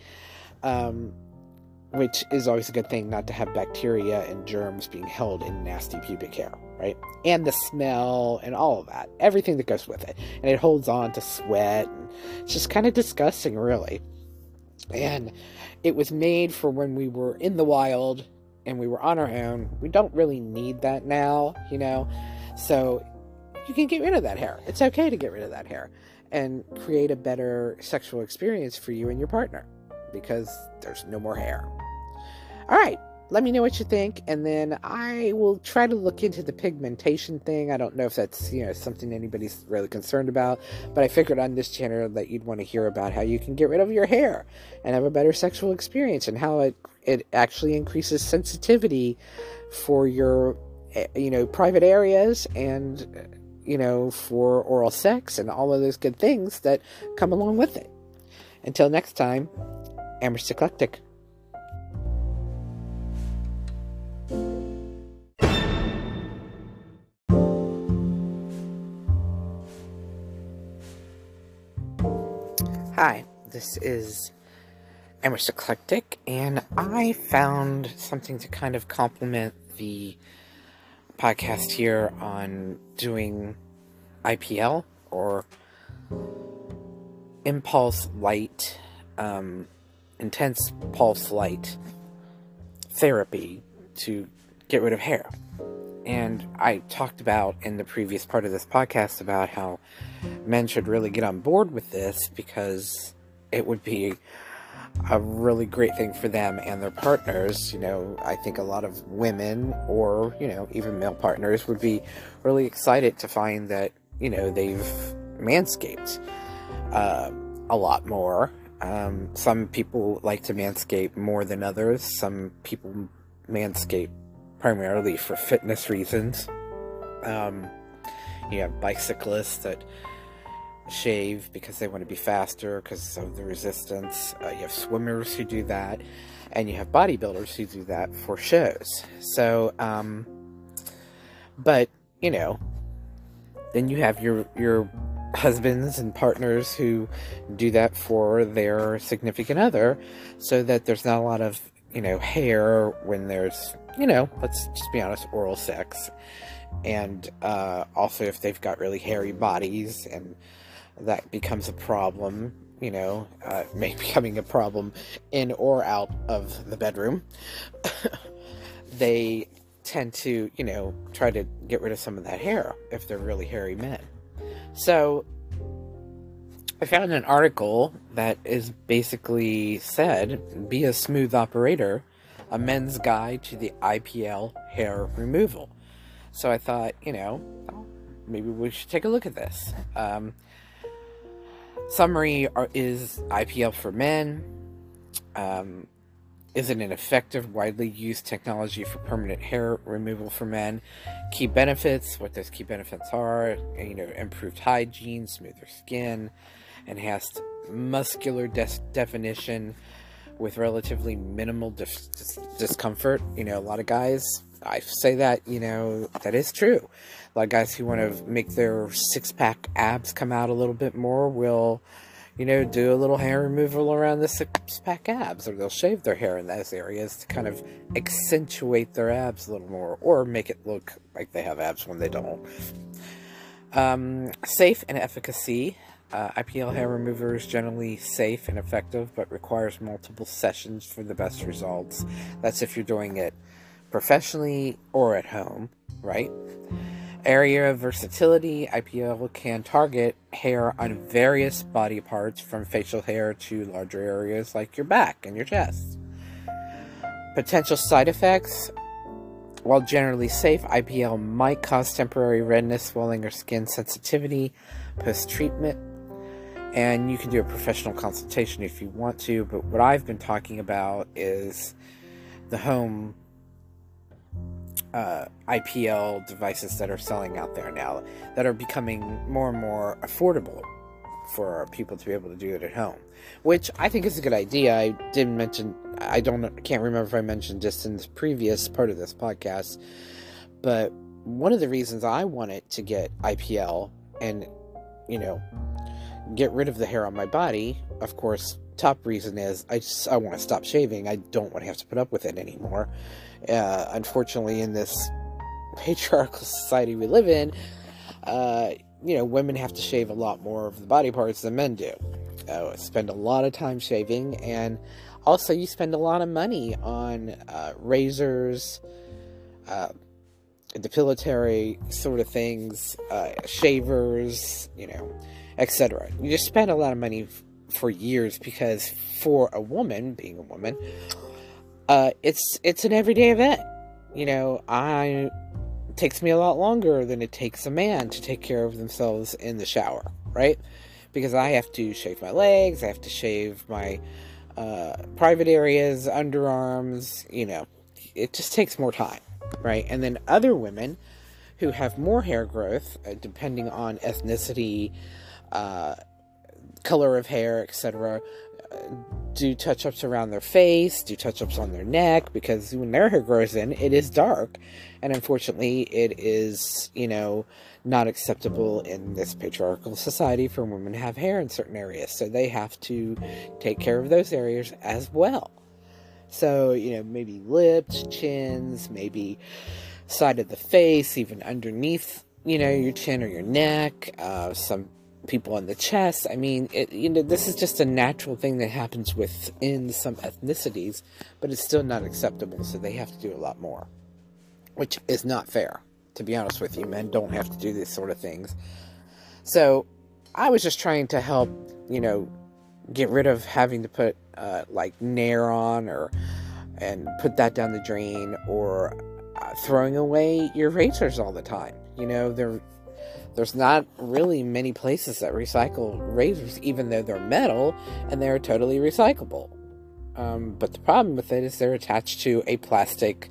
Which is always a good thing, not to have bacteria and germs being held in nasty pubic hair, right? And the smell and all of that, everything that goes with it, and it holds on to sweat, and it's just kind of disgusting, really. And it was made for when we were in the wild and we were on our own. We don't really need that now, you know? So you can get rid of that hair. It's okay to get rid of that hair and create a better sexual experience for you and your partner, because there's no more hair. All right, let me know what you think, and then I will try to look into the pigmentation thing. I don't know if that's, you know, something anybody's really concerned about, but I figured on this channel that you'd want to hear about how you can get rid of your hair and have a better sexual experience, and how it actually increases sensitivity for your, you know, private areas, and, you know, for oral sex and all of those good things that come along with it. Until next time, Amherst Eclectic. Hi, this is Amherst Eclectic, and I found something to kind of complement the podcast here on doing IPL, or Impulse Light, Intense Pulse Light Therapy to get rid of hair. And I talked about in the previous part of this podcast about how men should really get on board with this, because it would be a really great thing for them and their partners. You know, I think a lot of women, or, you know, even male partners, would be really excited to find that, you know, they've manscaped a lot more. Some people like to manscape more than others. Some people manscape primarily for fitness reasons. You have bicyclists that shave because they want to be faster because of the resistance. You have swimmers who do that, and you have bodybuilders who do that for shows. So, but, you know, then you have your husbands and partners who do that for their significant other, so that there's not a lot of, you know, hair when there's, you know, let's just be honest, oral sex. And also if they've got really hairy bodies, and that becomes a problem, you know, becoming a problem in or out of the bedroom, they tend to, you know, try to get rid of some of that hair if they're really hairy men. So I found an article that is basically said, "Be a Smooth Operator, a men's guide to the IPL hair removal." So I thought, you know, maybe we should take a look at this. Summary is IPL for men. Is it an effective, widely used technology for permanent hair removal for men? Key benefits, what those key benefits are, you know, improved hygiene, smoother skin, enhanced muscular definition with relatively minimal discomfort. You know, a lot of guys, I say that, you know, that is true. A lot of guys who want to make their six-pack abs come out a little bit more will, you know, do a little hair removal around the six-pack abs, or they'll shave their hair in those areas to kind of accentuate their abs a little more, or make it look like they have abs when they don't. Safe and efficacy. IPL hair remover is generally safe and effective, but requires multiple sessions for the best results. That's if you're doing it professionally or at home, right? Area of versatility. IPL can target hair on various body parts, from facial hair to larger areas like your back and your chest. Potential side effects. While generally safe, IPL might cause temporary redness, swelling, or skin sensitivity post-treatment. And you can do a professional consultation if you want to, but what I've been talking about is the home IPL devices that are selling out there now, that are becoming more and more affordable for people to be able to do it at home, which I think is a good idea. I didn't mention, can't remember if I mentioned this in the previous part of this podcast, but one of the reasons I wanted to get IPL and, get rid of the hair on my body, of course, top reason is I want to stop shaving. I don't want to have to put up with it anymore. Unfortunately, in this patriarchal society we live in, women have to shave a lot more of the body parts than men do. Spend a lot of time shaving, and also you spend a lot of money on razors, depilatory sort of things, shavers, etc. You just spend a lot of money for years, because for a woman, being a woman, it's an everyday event. It takes me a lot longer than it takes a man to take care of themselves in the shower, right? Because I have to shave my legs, I have to shave my private areas, underarms, it just takes more time, right? And then other women who have more hair growth, depending on ethnicity, color of hair, etc., do touch-ups around their face, do touch-ups on their neck, because when their hair grows in, it is dark, and unfortunately it is, not acceptable in this patriarchal society for women to have hair in certain areas, so they have to take care of those areas as well. So, maybe lips, chins, maybe side of the face, even underneath, your chin or your neck, some people on the chest. I mean, this is just a natural thing that happens within some ethnicities, but it's still not acceptable, so they have to do a lot more, which is not fair, to be honest with you. Men don't have to do these sort of things. So I was just trying to help, get rid of having to put Nair on, and put that down the drain, or throwing away your razors all the time. There's not really many places that recycle razors, even though they're metal and they're totally recyclable. But the problem with it is they're attached to a plastic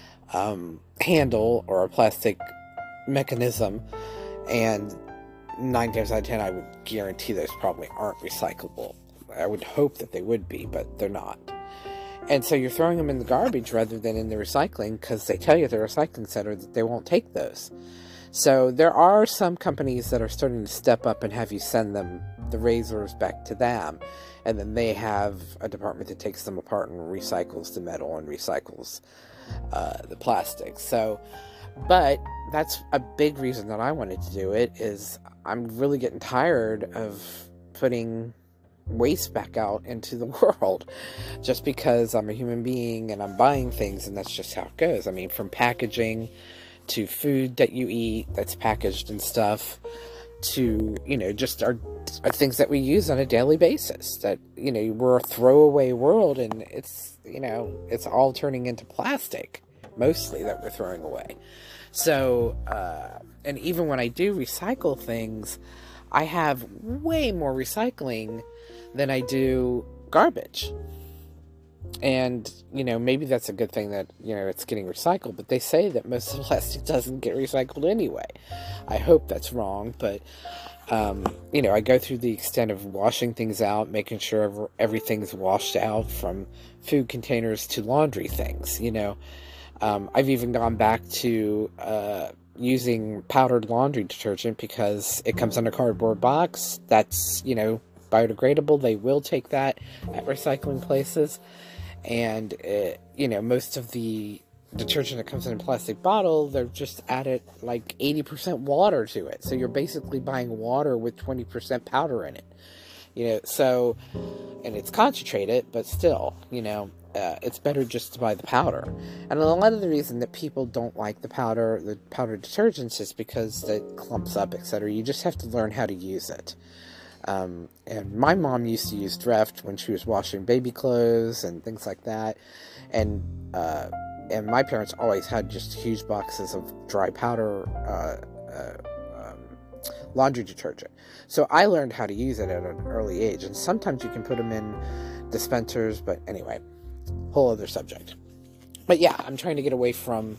handle or a plastic mechanism, and 9 times out of 10 I would guarantee those probably aren't recyclable. I would hope that they would be, but they're not. And so you're throwing them in the garbage rather than in the recycling, because they tell you at the recycling center that they won't take those. So there are some companies that are starting to step up and have you send them the razors back to them, and then they have a department that takes them apart and recycles the metal and recycles the plastic. So, but that's a big reason that I wanted to do it, is I'm really getting tired of putting waste back out into the world, just because I'm a human being and I'm buying things, and that's just how it goes. I mean, from packaging to food that you eat that's packaged and stuff, to, just our things that we use on a daily basis, that, we're a throwaway world, and it's, it's all turning into plastic, mostly, that we're throwing away. So, and even when I do recycle things, I have way more recycling than I do garbage. And, maybe that's a good thing that, it's getting recycled, but they say that most of the plastic doesn't get recycled anyway. I hope that's wrong, but, I go through the extent of washing things out, making sure everything's washed out, from food containers to laundry things, I've even gone back to, using powdered laundry detergent, because it comes in a cardboard box that's, biodegradable. They will take that at recycling places. And, most of the detergent that comes in a plastic bottle, they've just added like 80% water to it. So you're basically buying water with 20% powder in it. So, and it's concentrated, but still, it's better just to buy the powder. And a lot of the reason that people don't like the powder detergents is because it clumps up, etc. You just have to learn how to use it. And my mom used to use Dreft when she was washing baby clothes and things like that. And my parents always had just huge boxes of dry powder laundry detergent. So I learned how to use it at an early age. And sometimes you can put them in dispensers, but anyway, whole other subject. But yeah, I'm trying to get away from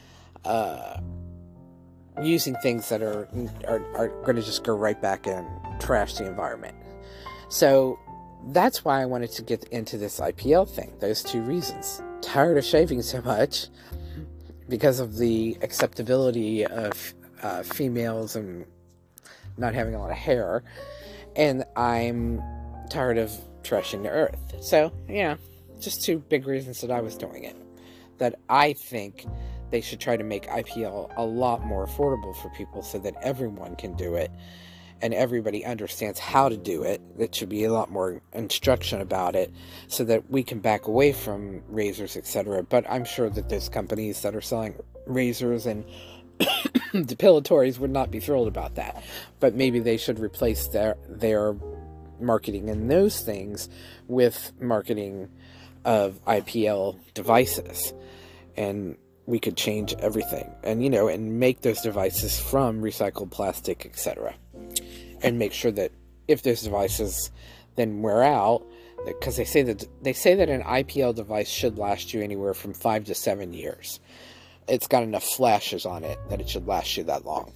using things that are going to just go right back and trash the environment. So that's why I wanted to get into this IPL thing. Those two reasons. Tired of shaving so much because of the acceptability of females and not having a lot of hair, and I'm tired of trashing the earth. So, just two big reasons that I was doing it. That I think they should try to make IPL a lot more affordable for people so that everyone can do it and everybody understands how to do it. There should be a lot more instruction about it so that we can back away from razors, etc. But I'm sure that those companies that are selling razors and depilatories would not be thrilled about that. But maybe they should replace their marketing in those things with marketing of IPL devices. And we could change everything. And, and make those devices from recycled plastic, etc. And make sure that if those devices then wear out, because they say that an IPL device should last you anywhere from 5 to 7 years. It's got enough flashes on it that it should last you that long.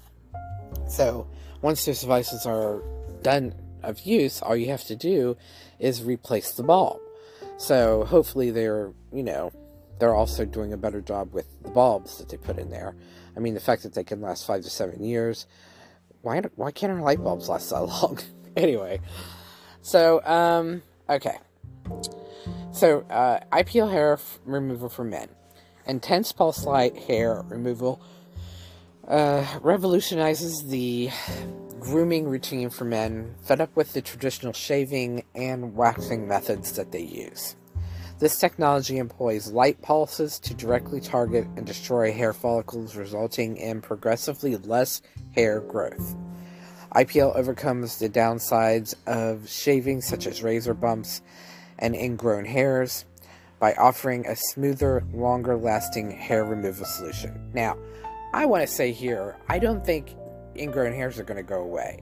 So once those devices are done of use, all you have to do is replace the bulb. So hopefully they're also doing a better job with the bulbs that they put in there. I mean, the fact that they can last 5 to 7 years, why can't our light bulbs last that long? Anyway, so, okay. So, IPL hair removal for men. Intense pulse light hair removal revolutionizes the grooming routine for men fed up with the traditional shaving and waxing methods that they use. This technology employs light pulses to directly target and destroy hair follicles, resulting in progressively less hair growth. IPL overcomes the downsides of shaving, such as razor bumps and ingrown hairs, by offering a smoother, longer-lasting hair removal solution. Now, I want to say here, I don't think ingrown hairs are going to go away.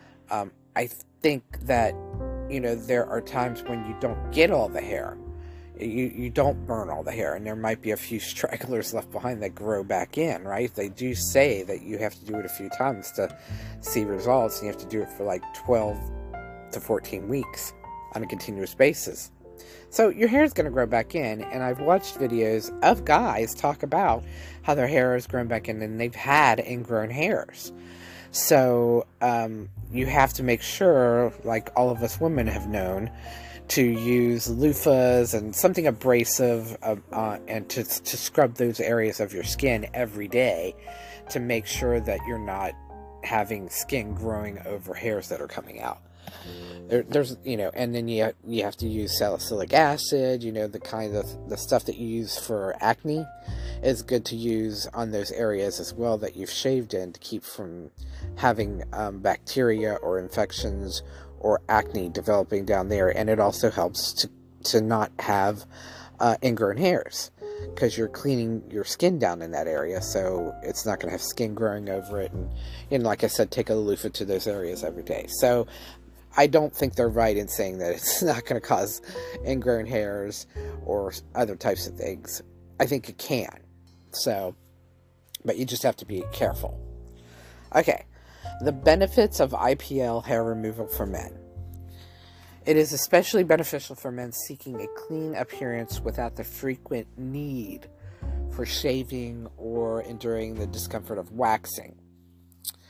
I think that, there are times when you don't get all the hair. You don't burn all the hair, and there might be a few stragglers left behind that grow back in, right? They do say that you have to do it a few times to see results, and you have to do it for like 12 to 14 weeks on a continuous basis. So your hair is going to grow back in, and I've watched videos of guys talk about how their hair has grown back in, and they've had ingrown hairs. So you have to make sure, like all of us women have known, to use loofahs and something abrasive and to scrub those areas of your skin every day to make sure that you're not having skin growing over hairs that are coming out. There's and then you have to use salicylic acid, the stuff that you use for acne is good to use on those areas as well that you've shaved in to keep from having bacteria or infections or acne developing down there. And it also helps to not have ingrown hairs, because you're cleaning your skin down in that area, so it's not going to have skin growing over it. And like I said, take a loofah to those areas every day. So I don't think they're right in saying that it's not going to cause ingrown hairs or other types of things. I think it can. So, but you just have to be careful. Okay. The benefits of IPL hair removal for men. It is especially beneficial for men seeking a clean appearance without the frequent need for shaving or enduring the discomfort of waxing.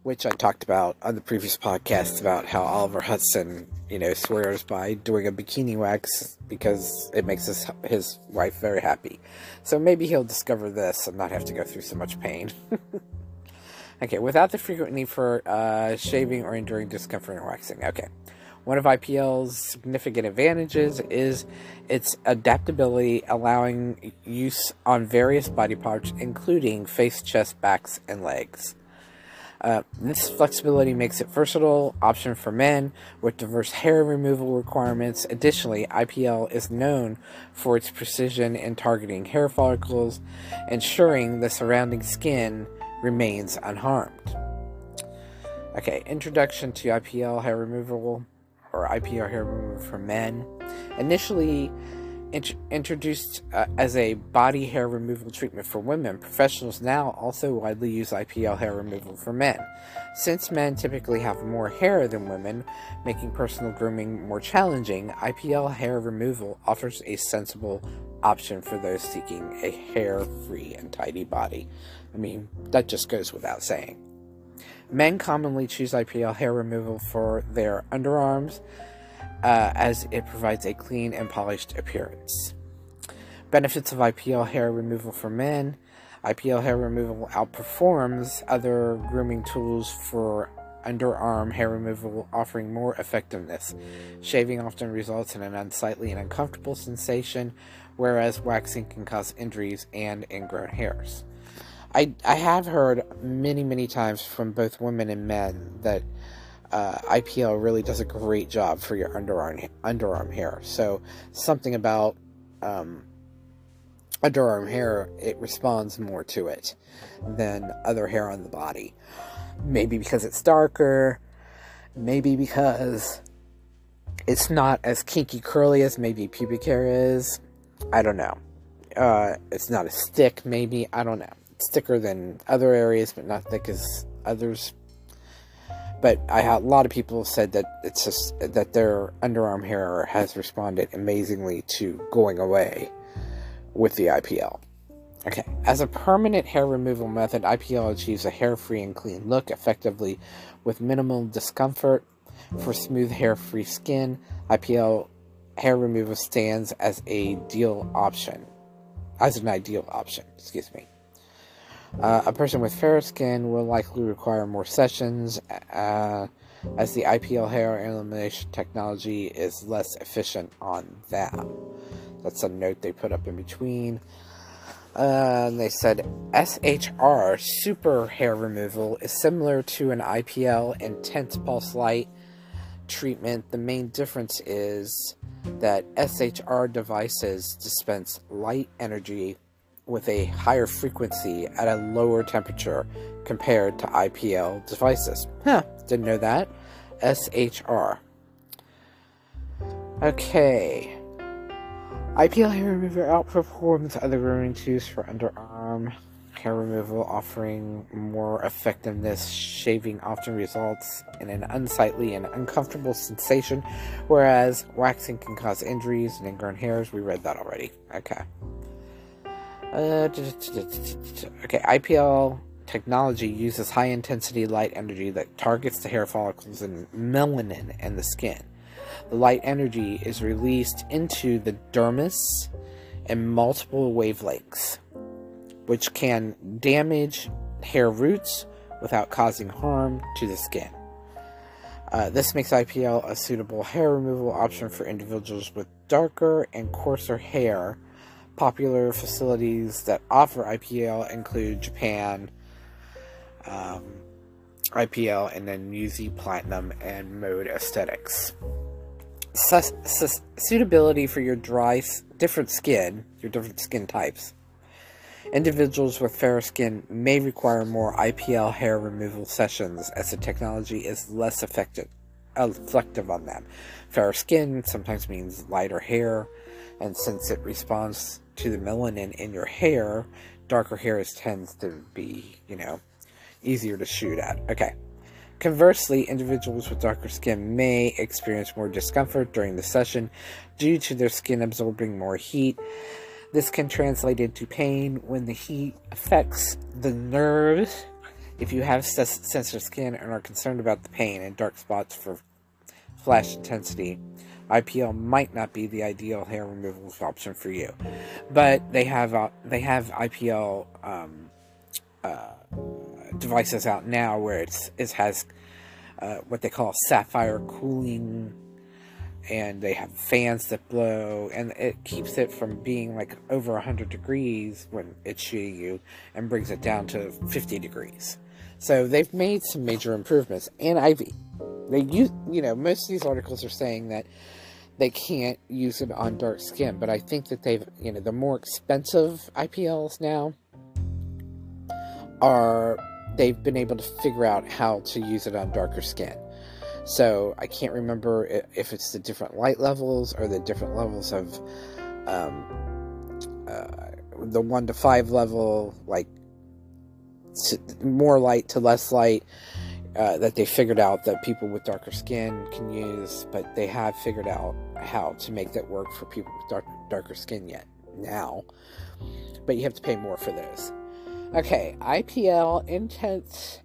which I talked about on the previous podcast about how Oliver Hudson, swears by doing a bikini wax because it makes his wife very happy. So maybe he'll discover this and not have to go through so much pain. Okay, without the frequent need for shaving or enduring discomfort in waxing. Okay. One of IPL's significant advantages is its adaptability, allowing use on various body parts, including face, chest, backs, and legs. This flexibility makes it a versatile option for men with diverse hair removal requirements. Additionally, IPL is known for its precision in targeting hair follicles, ensuring the surrounding skin remains unharmed. Okay, introduction to IPL hair removal, or IPL hair removal for men. Initially introduced as a body hair removal treatment for women, professionals now also widely use IPL hair removal for men. Since men typically have more hair than women, making personal grooming more challenging, IPL hair removal offers a sensible option for those seeking a hair-free and tidy body. I mean, that just goes without saying. Men commonly choose IPL hair removal for their underarms, as it provides a clean and polished appearance. Benefits of IPL hair removal for men. IPL hair removal outperforms other grooming tools for underarm hair removal, offering more effectiveness. Shaving often results in an unsightly and uncomfortable sensation, whereas waxing can cause injuries and ingrown hairs. I have heard many times from both women and men that IPL really does a great job for your underarm hair. So something about underarm hair, it responds more to it than other hair on the body. Maybe because it's darker, maybe because it's not as kinky curly as maybe pubic hair is. I don't know. It's not as thick, maybe. I don't know. It's thicker than other areas, but not thick as others. But a lot of people said that it's just that their underarm hair has responded amazingly to going away with the IPL. Okay, as a permanent hair removal method, IPL achieves a hair-free and clean look effectively with minimal discomfort. For smooth, hair-free skin, IPL hair removal stands as an ideal option. A person with fair skin will likely require more sessions, as the IPL hair elimination technology is less efficient on them. That's a note they put up in between. They said SHR, super hair removal, is similar to an IPL intense pulse light treatment. The main difference is that SHR devices dispense light energy with a higher frequency at a lower temperature compared to IPL devices. Didn't know that. SHR. Okay. IPL hair removal outperforms other grooming tools for underarm hair removal, offering more effectiveness. Shaving often results in an unsightly and uncomfortable sensation, whereas waxing can cause injuries and ingrown hairs. We read that already. Okay. IPL technology uses high-intensity light energy that targets the hair follicles and melanin in the skin. The light energy is released into the dermis in multiple wavelengths, which can damage hair roots without causing harm to the skin. This makes IPL a suitable hair removal option for individuals with darker and coarser hair. Popular facilities that offer IPL include Japan, IPL, and then UZ Platinum and Mode Aesthetics. Suitability for your different skin types. Individuals with fairer skin may require more IPL hair removal sessions, as the technology is less effective on them. Fairer skin sometimes means lighter hair, and since it responds to the melanin in your hair, darker hairs tends to be, easier to shoot at. Okay. Conversely, individuals with darker skin may experience more discomfort during the session due to their skin absorbing more heat. This can translate into pain when the heat affects the nerves If you have sensitive skin and are concerned about the pain and dark spots for flash intensity, IPL might not be the ideal hair removal option for you. But they have IPL devices out now where it has what they call sapphire cooling, and they have fans that blow, and it keeps it from being like over 100 degrees when it's shooting you and brings it down to 50 degrees. So they've made some major improvements, and most of these articles are saying that they can't use it on dark skin, but I think that the more expensive IPLs now they've been able to figure out how to use it on darker skin. So I can't remember if it's the different light levels or the different levels of the 1 to 5 level, like more light to less light, that they figured out that people with darker skin can use, but they have figured out how to make that work for people with darker skin yet now. But you have to pay more for those. Okay, IPL Intense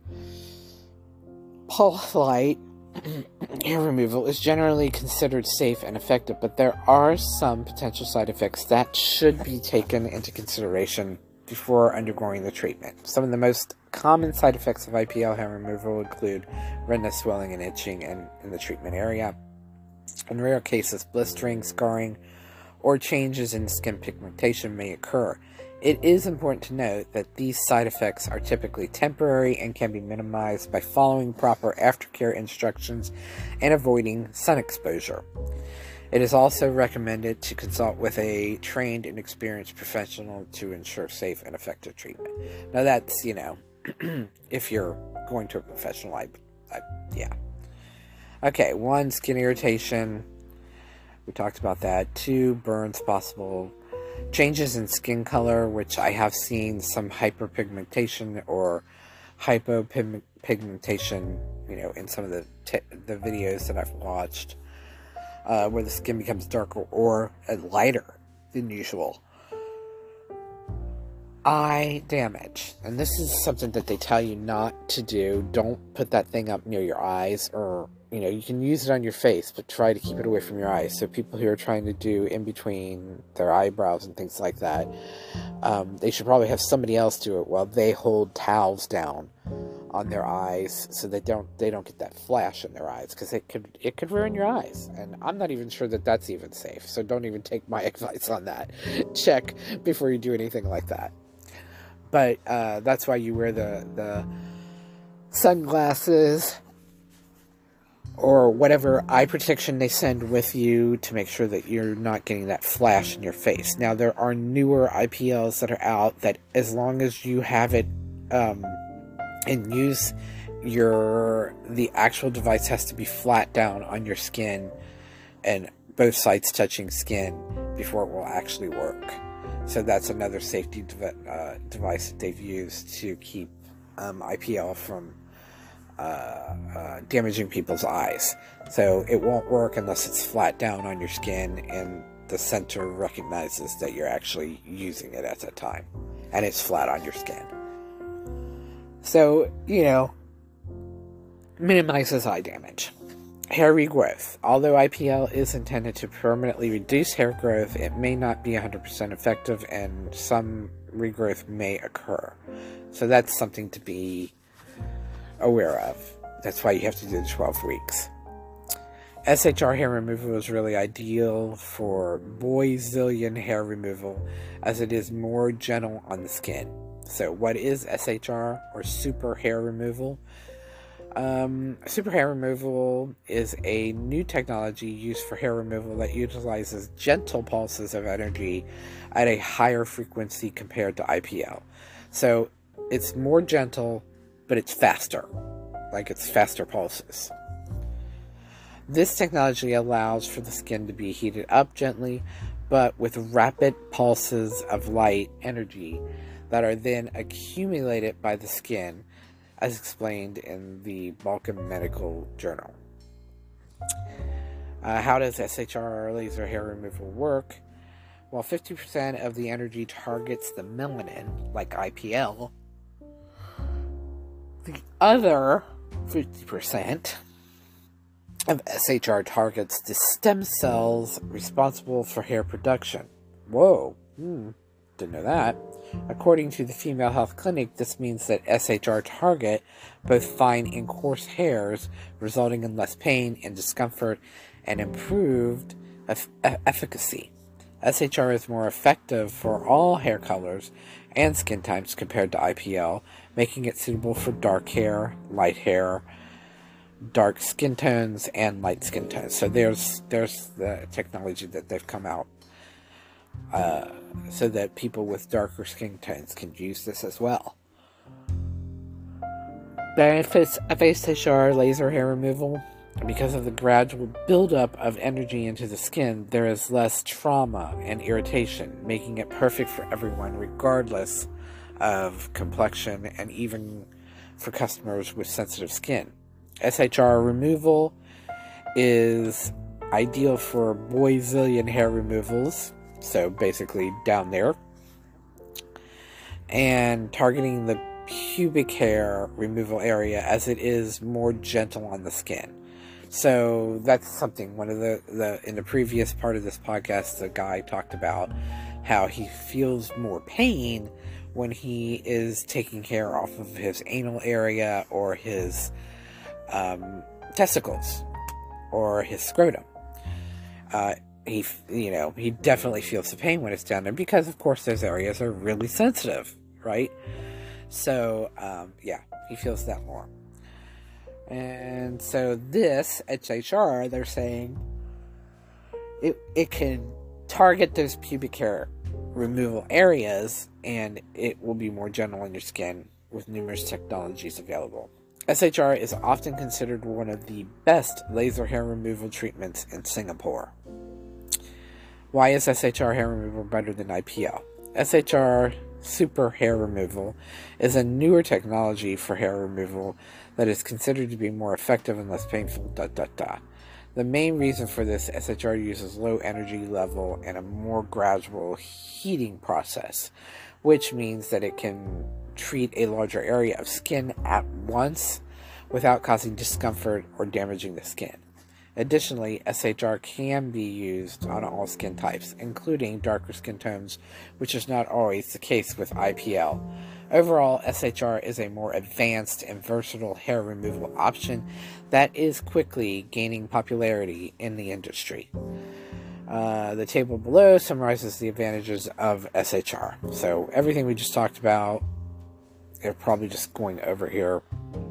Pulse Light hair removal is generally considered safe and effective, but there are some potential side effects that should be taken into consideration before undergoing the treatment. Some of the most common side effects of IPL hair removal include redness, swelling, and itching in the treatment area. In rare cases, blistering, scarring, or changes in skin pigmentation may occur. It is important to note that these side effects are typically temporary and can be minimized by following proper aftercare instructions and avoiding sun exposure. It is also recommended to consult with a trained and experienced professional to ensure safe and effective treatment. Now that's, if you're going to a professional, yeah. Okay, 1, skin irritation. We talked about that. 2, burns possible. Changes in skin color, which I have seen some hyperpigmentation or hypopigmentation, in some of the videos that I've watched, where the skin becomes darker or lighter than usual. Eye damage, and this is something that they tell you not to do. Don't put that thing up near your eyes, or you can use it on your face, but try to keep it away from your eyes. So people who are trying to do in between their eyebrows and things like that, they should probably have somebody else do it while they hold towels down on their eyes, so they don't get that flash in their eyes, because it could ruin your eyes. And I'm not even sure that that's even safe. So don't even take my advice on that. Check before you do anything like that. But that's why you wear the sunglasses or whatever eye protection they send with you to make sure that you're not getting that flash in your face. Now, there are newer IPLs that are out that, as long as you have it in use, the actual device has to be flat down on your skin and both sides touching skin before it will actually work. So that's another safety device that they've used to keep IPL from damaging people's eyes. So it won't work unless it's flat down on your skin and the center recognizes that you're actually using it at that time, and it's flat on your skin. So, minimizes eye damage. Hair regrowth. Although IPL is intended to permanently reduce hair growth, it may not be 100% effective, and some regrowth may occur. So that's something to be aware of. That's why you have to do the 12 weeks. SHR hair removal is really ideal for Brazilian hair removal, as it is more gentle on the skin. So what is SHR, or super hair removal? Super hair removal is a new technology used for hair removal that utilizes gentle pulses of energy at a higher frequency compared to IPL. So it's more gentle, but it's faster. Like, it's faster pulses. This technology allows for the skin to be heated up gently, but with rapid pulses of light energy that are then accumulated by the skin, as explained in the Balkan Medical Journal. How does SHR, laser hair removal, work? While 50% of the energy targets the melanin, like IPL, The other 50% of SHR targets the stem cells responsible for hair production. Whoa, didn't know that. According to the Female Health Clinic, this means that SHR target both fine and coarse hairs, resulting in less pain and discomfort and improved efficacy. SHR is more effective for all hair colors and skin types compared to IPL, making it suitable for dark hair, light hair, dark skin tones, and light skin tones. So there's the technology that they've come out so that people with darker skin tones can use this as well. Benefits of SHR laser hair removal. Because of the gradual buildup of energy into the skin, there is less trauma and irritation, making it perfect for everyone, regardless of complexion, and even for customers with sensitive skin. SHR removal is ideal for Brazilian hair removals, so basically down there, and targeting the pubic hair removal area, as it is more gentle on the skin. So that's something, one of the in the previous part of this podcast, the guy talked about how he feels more pain when he is taking hair off of his anal area or his testicles or his scrotum. He definitely feels the pain when it's down there because, of course, those areas are really sensitive, right? So, yeah, he feels that more. And so this SHR, they're saying it can target those pubic hair removal areas, and it will be more gentle on your skin with numerous technologies available. SHR is often considered one of the best laser hair removal treatments in Singapore. Why is SHR hair removal better than IPL? SHR Super Hair Removal is a newer technology for hair removal that is considered to be more effective and less painful. The main reason for this, SHR uses low energy level and a more gradual heating process, which means that it can treat a larger area of skin at once without causing discomfort or damaging the skin. Additionally, SHR can be used on all skin types, including darker skin tones, which is not always the case with IPL. Overall, SHR is a more advanced and versatile hair removal option that is quickly gaining popularity in the industry. The table below summarizes the advantages of SHR. So everything we just talked about, they're probably just going over here.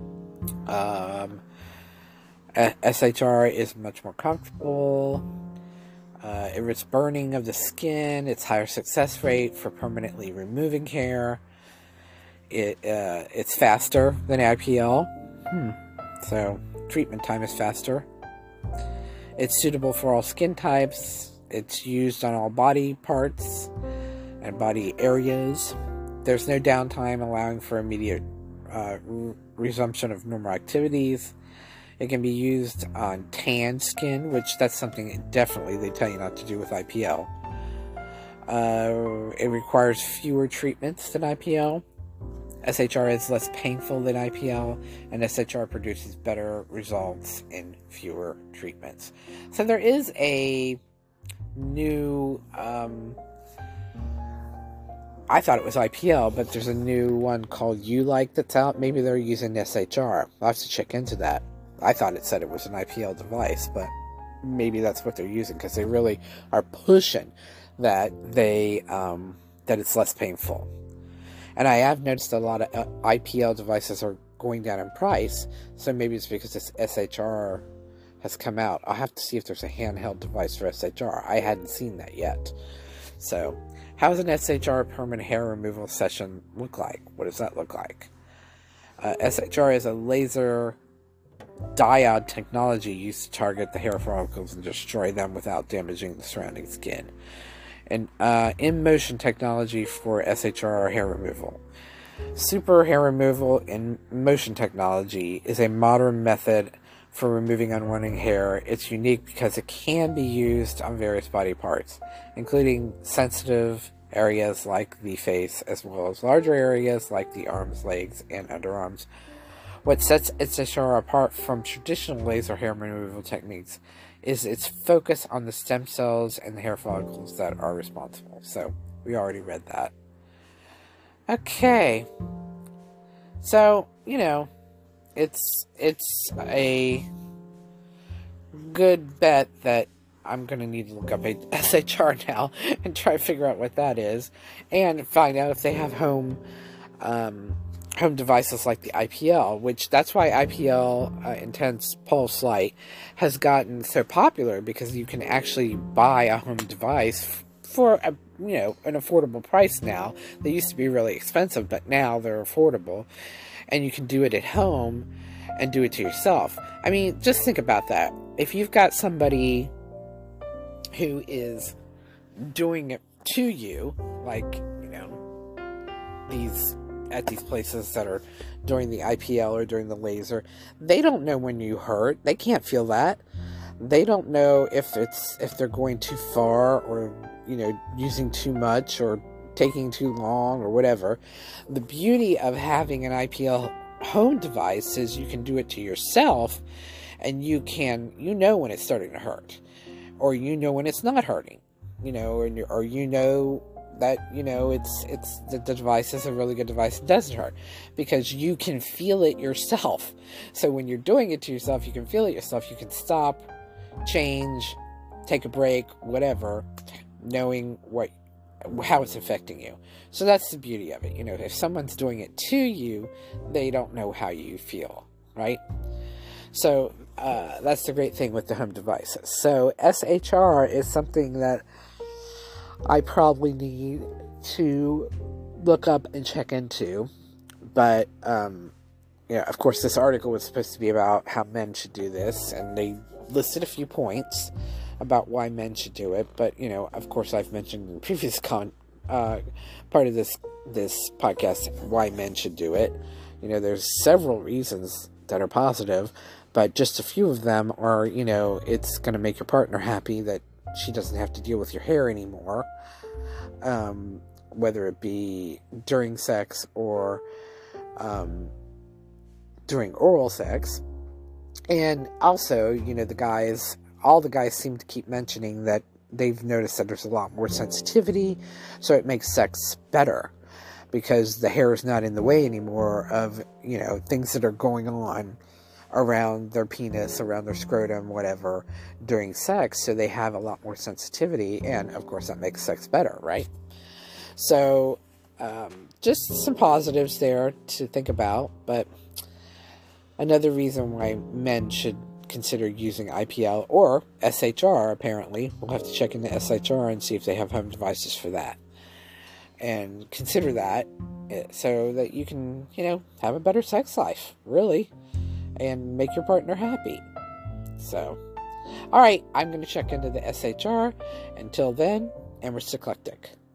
SHR is much more comfortable. It risks burning of the skin. It's higher success rate for permanently removing hair. It's faster than IPL. So treatment time is faster. It's suitable for all skin types. It's used on all body parts and body areas. There's no downtime, allowing for immediate resumption of normal activities. It can be used on tan skin, which that's something definitely they tell you not to do with IPL. It requires fewer treatments than IPL. SHR is less painful than IPL, and SHR produces better results in fewer treatments. So there is a new, I thought it was IPL, but there's a new one called U-Like that's out. Maybe they're using SHR. I'll have to check into that. I thought it said it was an IPL device, but maybe that's what they're using, because they really are pushing that that it's less painful. And I have noticed a lot of IPL devices are going down in price, so maybe it's because this SHR has come out. I'll have to see if there's a handheld device for SHR. I hadn't seen that yet. So, how does an SHR permanent hair removal session look like? What does that look like? SHR is a laser diode technology used to target the hair follicles and destroy them without damaging the surrounding skin. And in-motion technology for SHR hair removal. Super hair removal in motion technology is a modern method for removing unwanted hair. It's unique because it can be used on various body parts, including sensitive areas like the face, as well as larger areas like the arms, legs, and underarms, What sets SHR apart from traditional laser hair removal techniques is its focus on the stem cells and the hair follicles that are responsible. So, we already read that. Okay. So, it's a good bet that I'm going to need to look up a SHR now and try to figure out what that is, and find out if they have home devices like the IPL, which that's why IPL Intense Pulse Light has gotten so popular, because you can actually buy a home device for an affordable price now. They used to be really expensive, but now they're affordable, and you can do it at home and do it to yourself. I mean, just think about that. If you've got somebody who is doing it to you, like, at these places that are doing the IPL or doing the laser, they don't know when you hurt. They can't feel that. They don't know if they're going too far, or using too much, or taking too long, or whatever. The beauty of having an IPL home device is you can do it to yourself, and you know when it's starting to hurt, or when it's not hurting, or that it's the device is a really good device. It doesn't hurt because you can feel it yourself. So when you're doing it to yourself, you can feel it yourself. You can stop, change, take a break, whatever, knowing how it's affecting you. So that's the beauty of it. If someone's doing it to you, they don't know how you feel, right? So that's the great thing with the home devices. So SHR is something that I probably need to look up and check into. But, of course, this article was supposed to be about how men should do this, and they listed a few points about why men should do it. But, of course, I've mentioned in the previous part of this podcast why men should do it. There's several reasons that are positive, but just a few of them are, it's going to make your partner happy that she doesn't have to deal with your hair anymore, whether it be during sex or during oral sex. And also, all the guys seem to keep mentioning that they've noticed that there's a lot more sensitivity, so it makes sex better, because the hair is not in the way anymore of, things that are going on around their penis, around their scrotum, whatever, during sex, so they have a lot more sensitivity, and of course that makes sex better, right? So, just some positives there to think about, but another reason why men should consider using IPL or SHR, apparently, we'll have to check into SHR and see if they have home devices for that, and consider that, so that you can, have a better sex life, really, and make your partner happy. So, alright, I'm going to check into the SHR. Until then, Emerson Eclectic.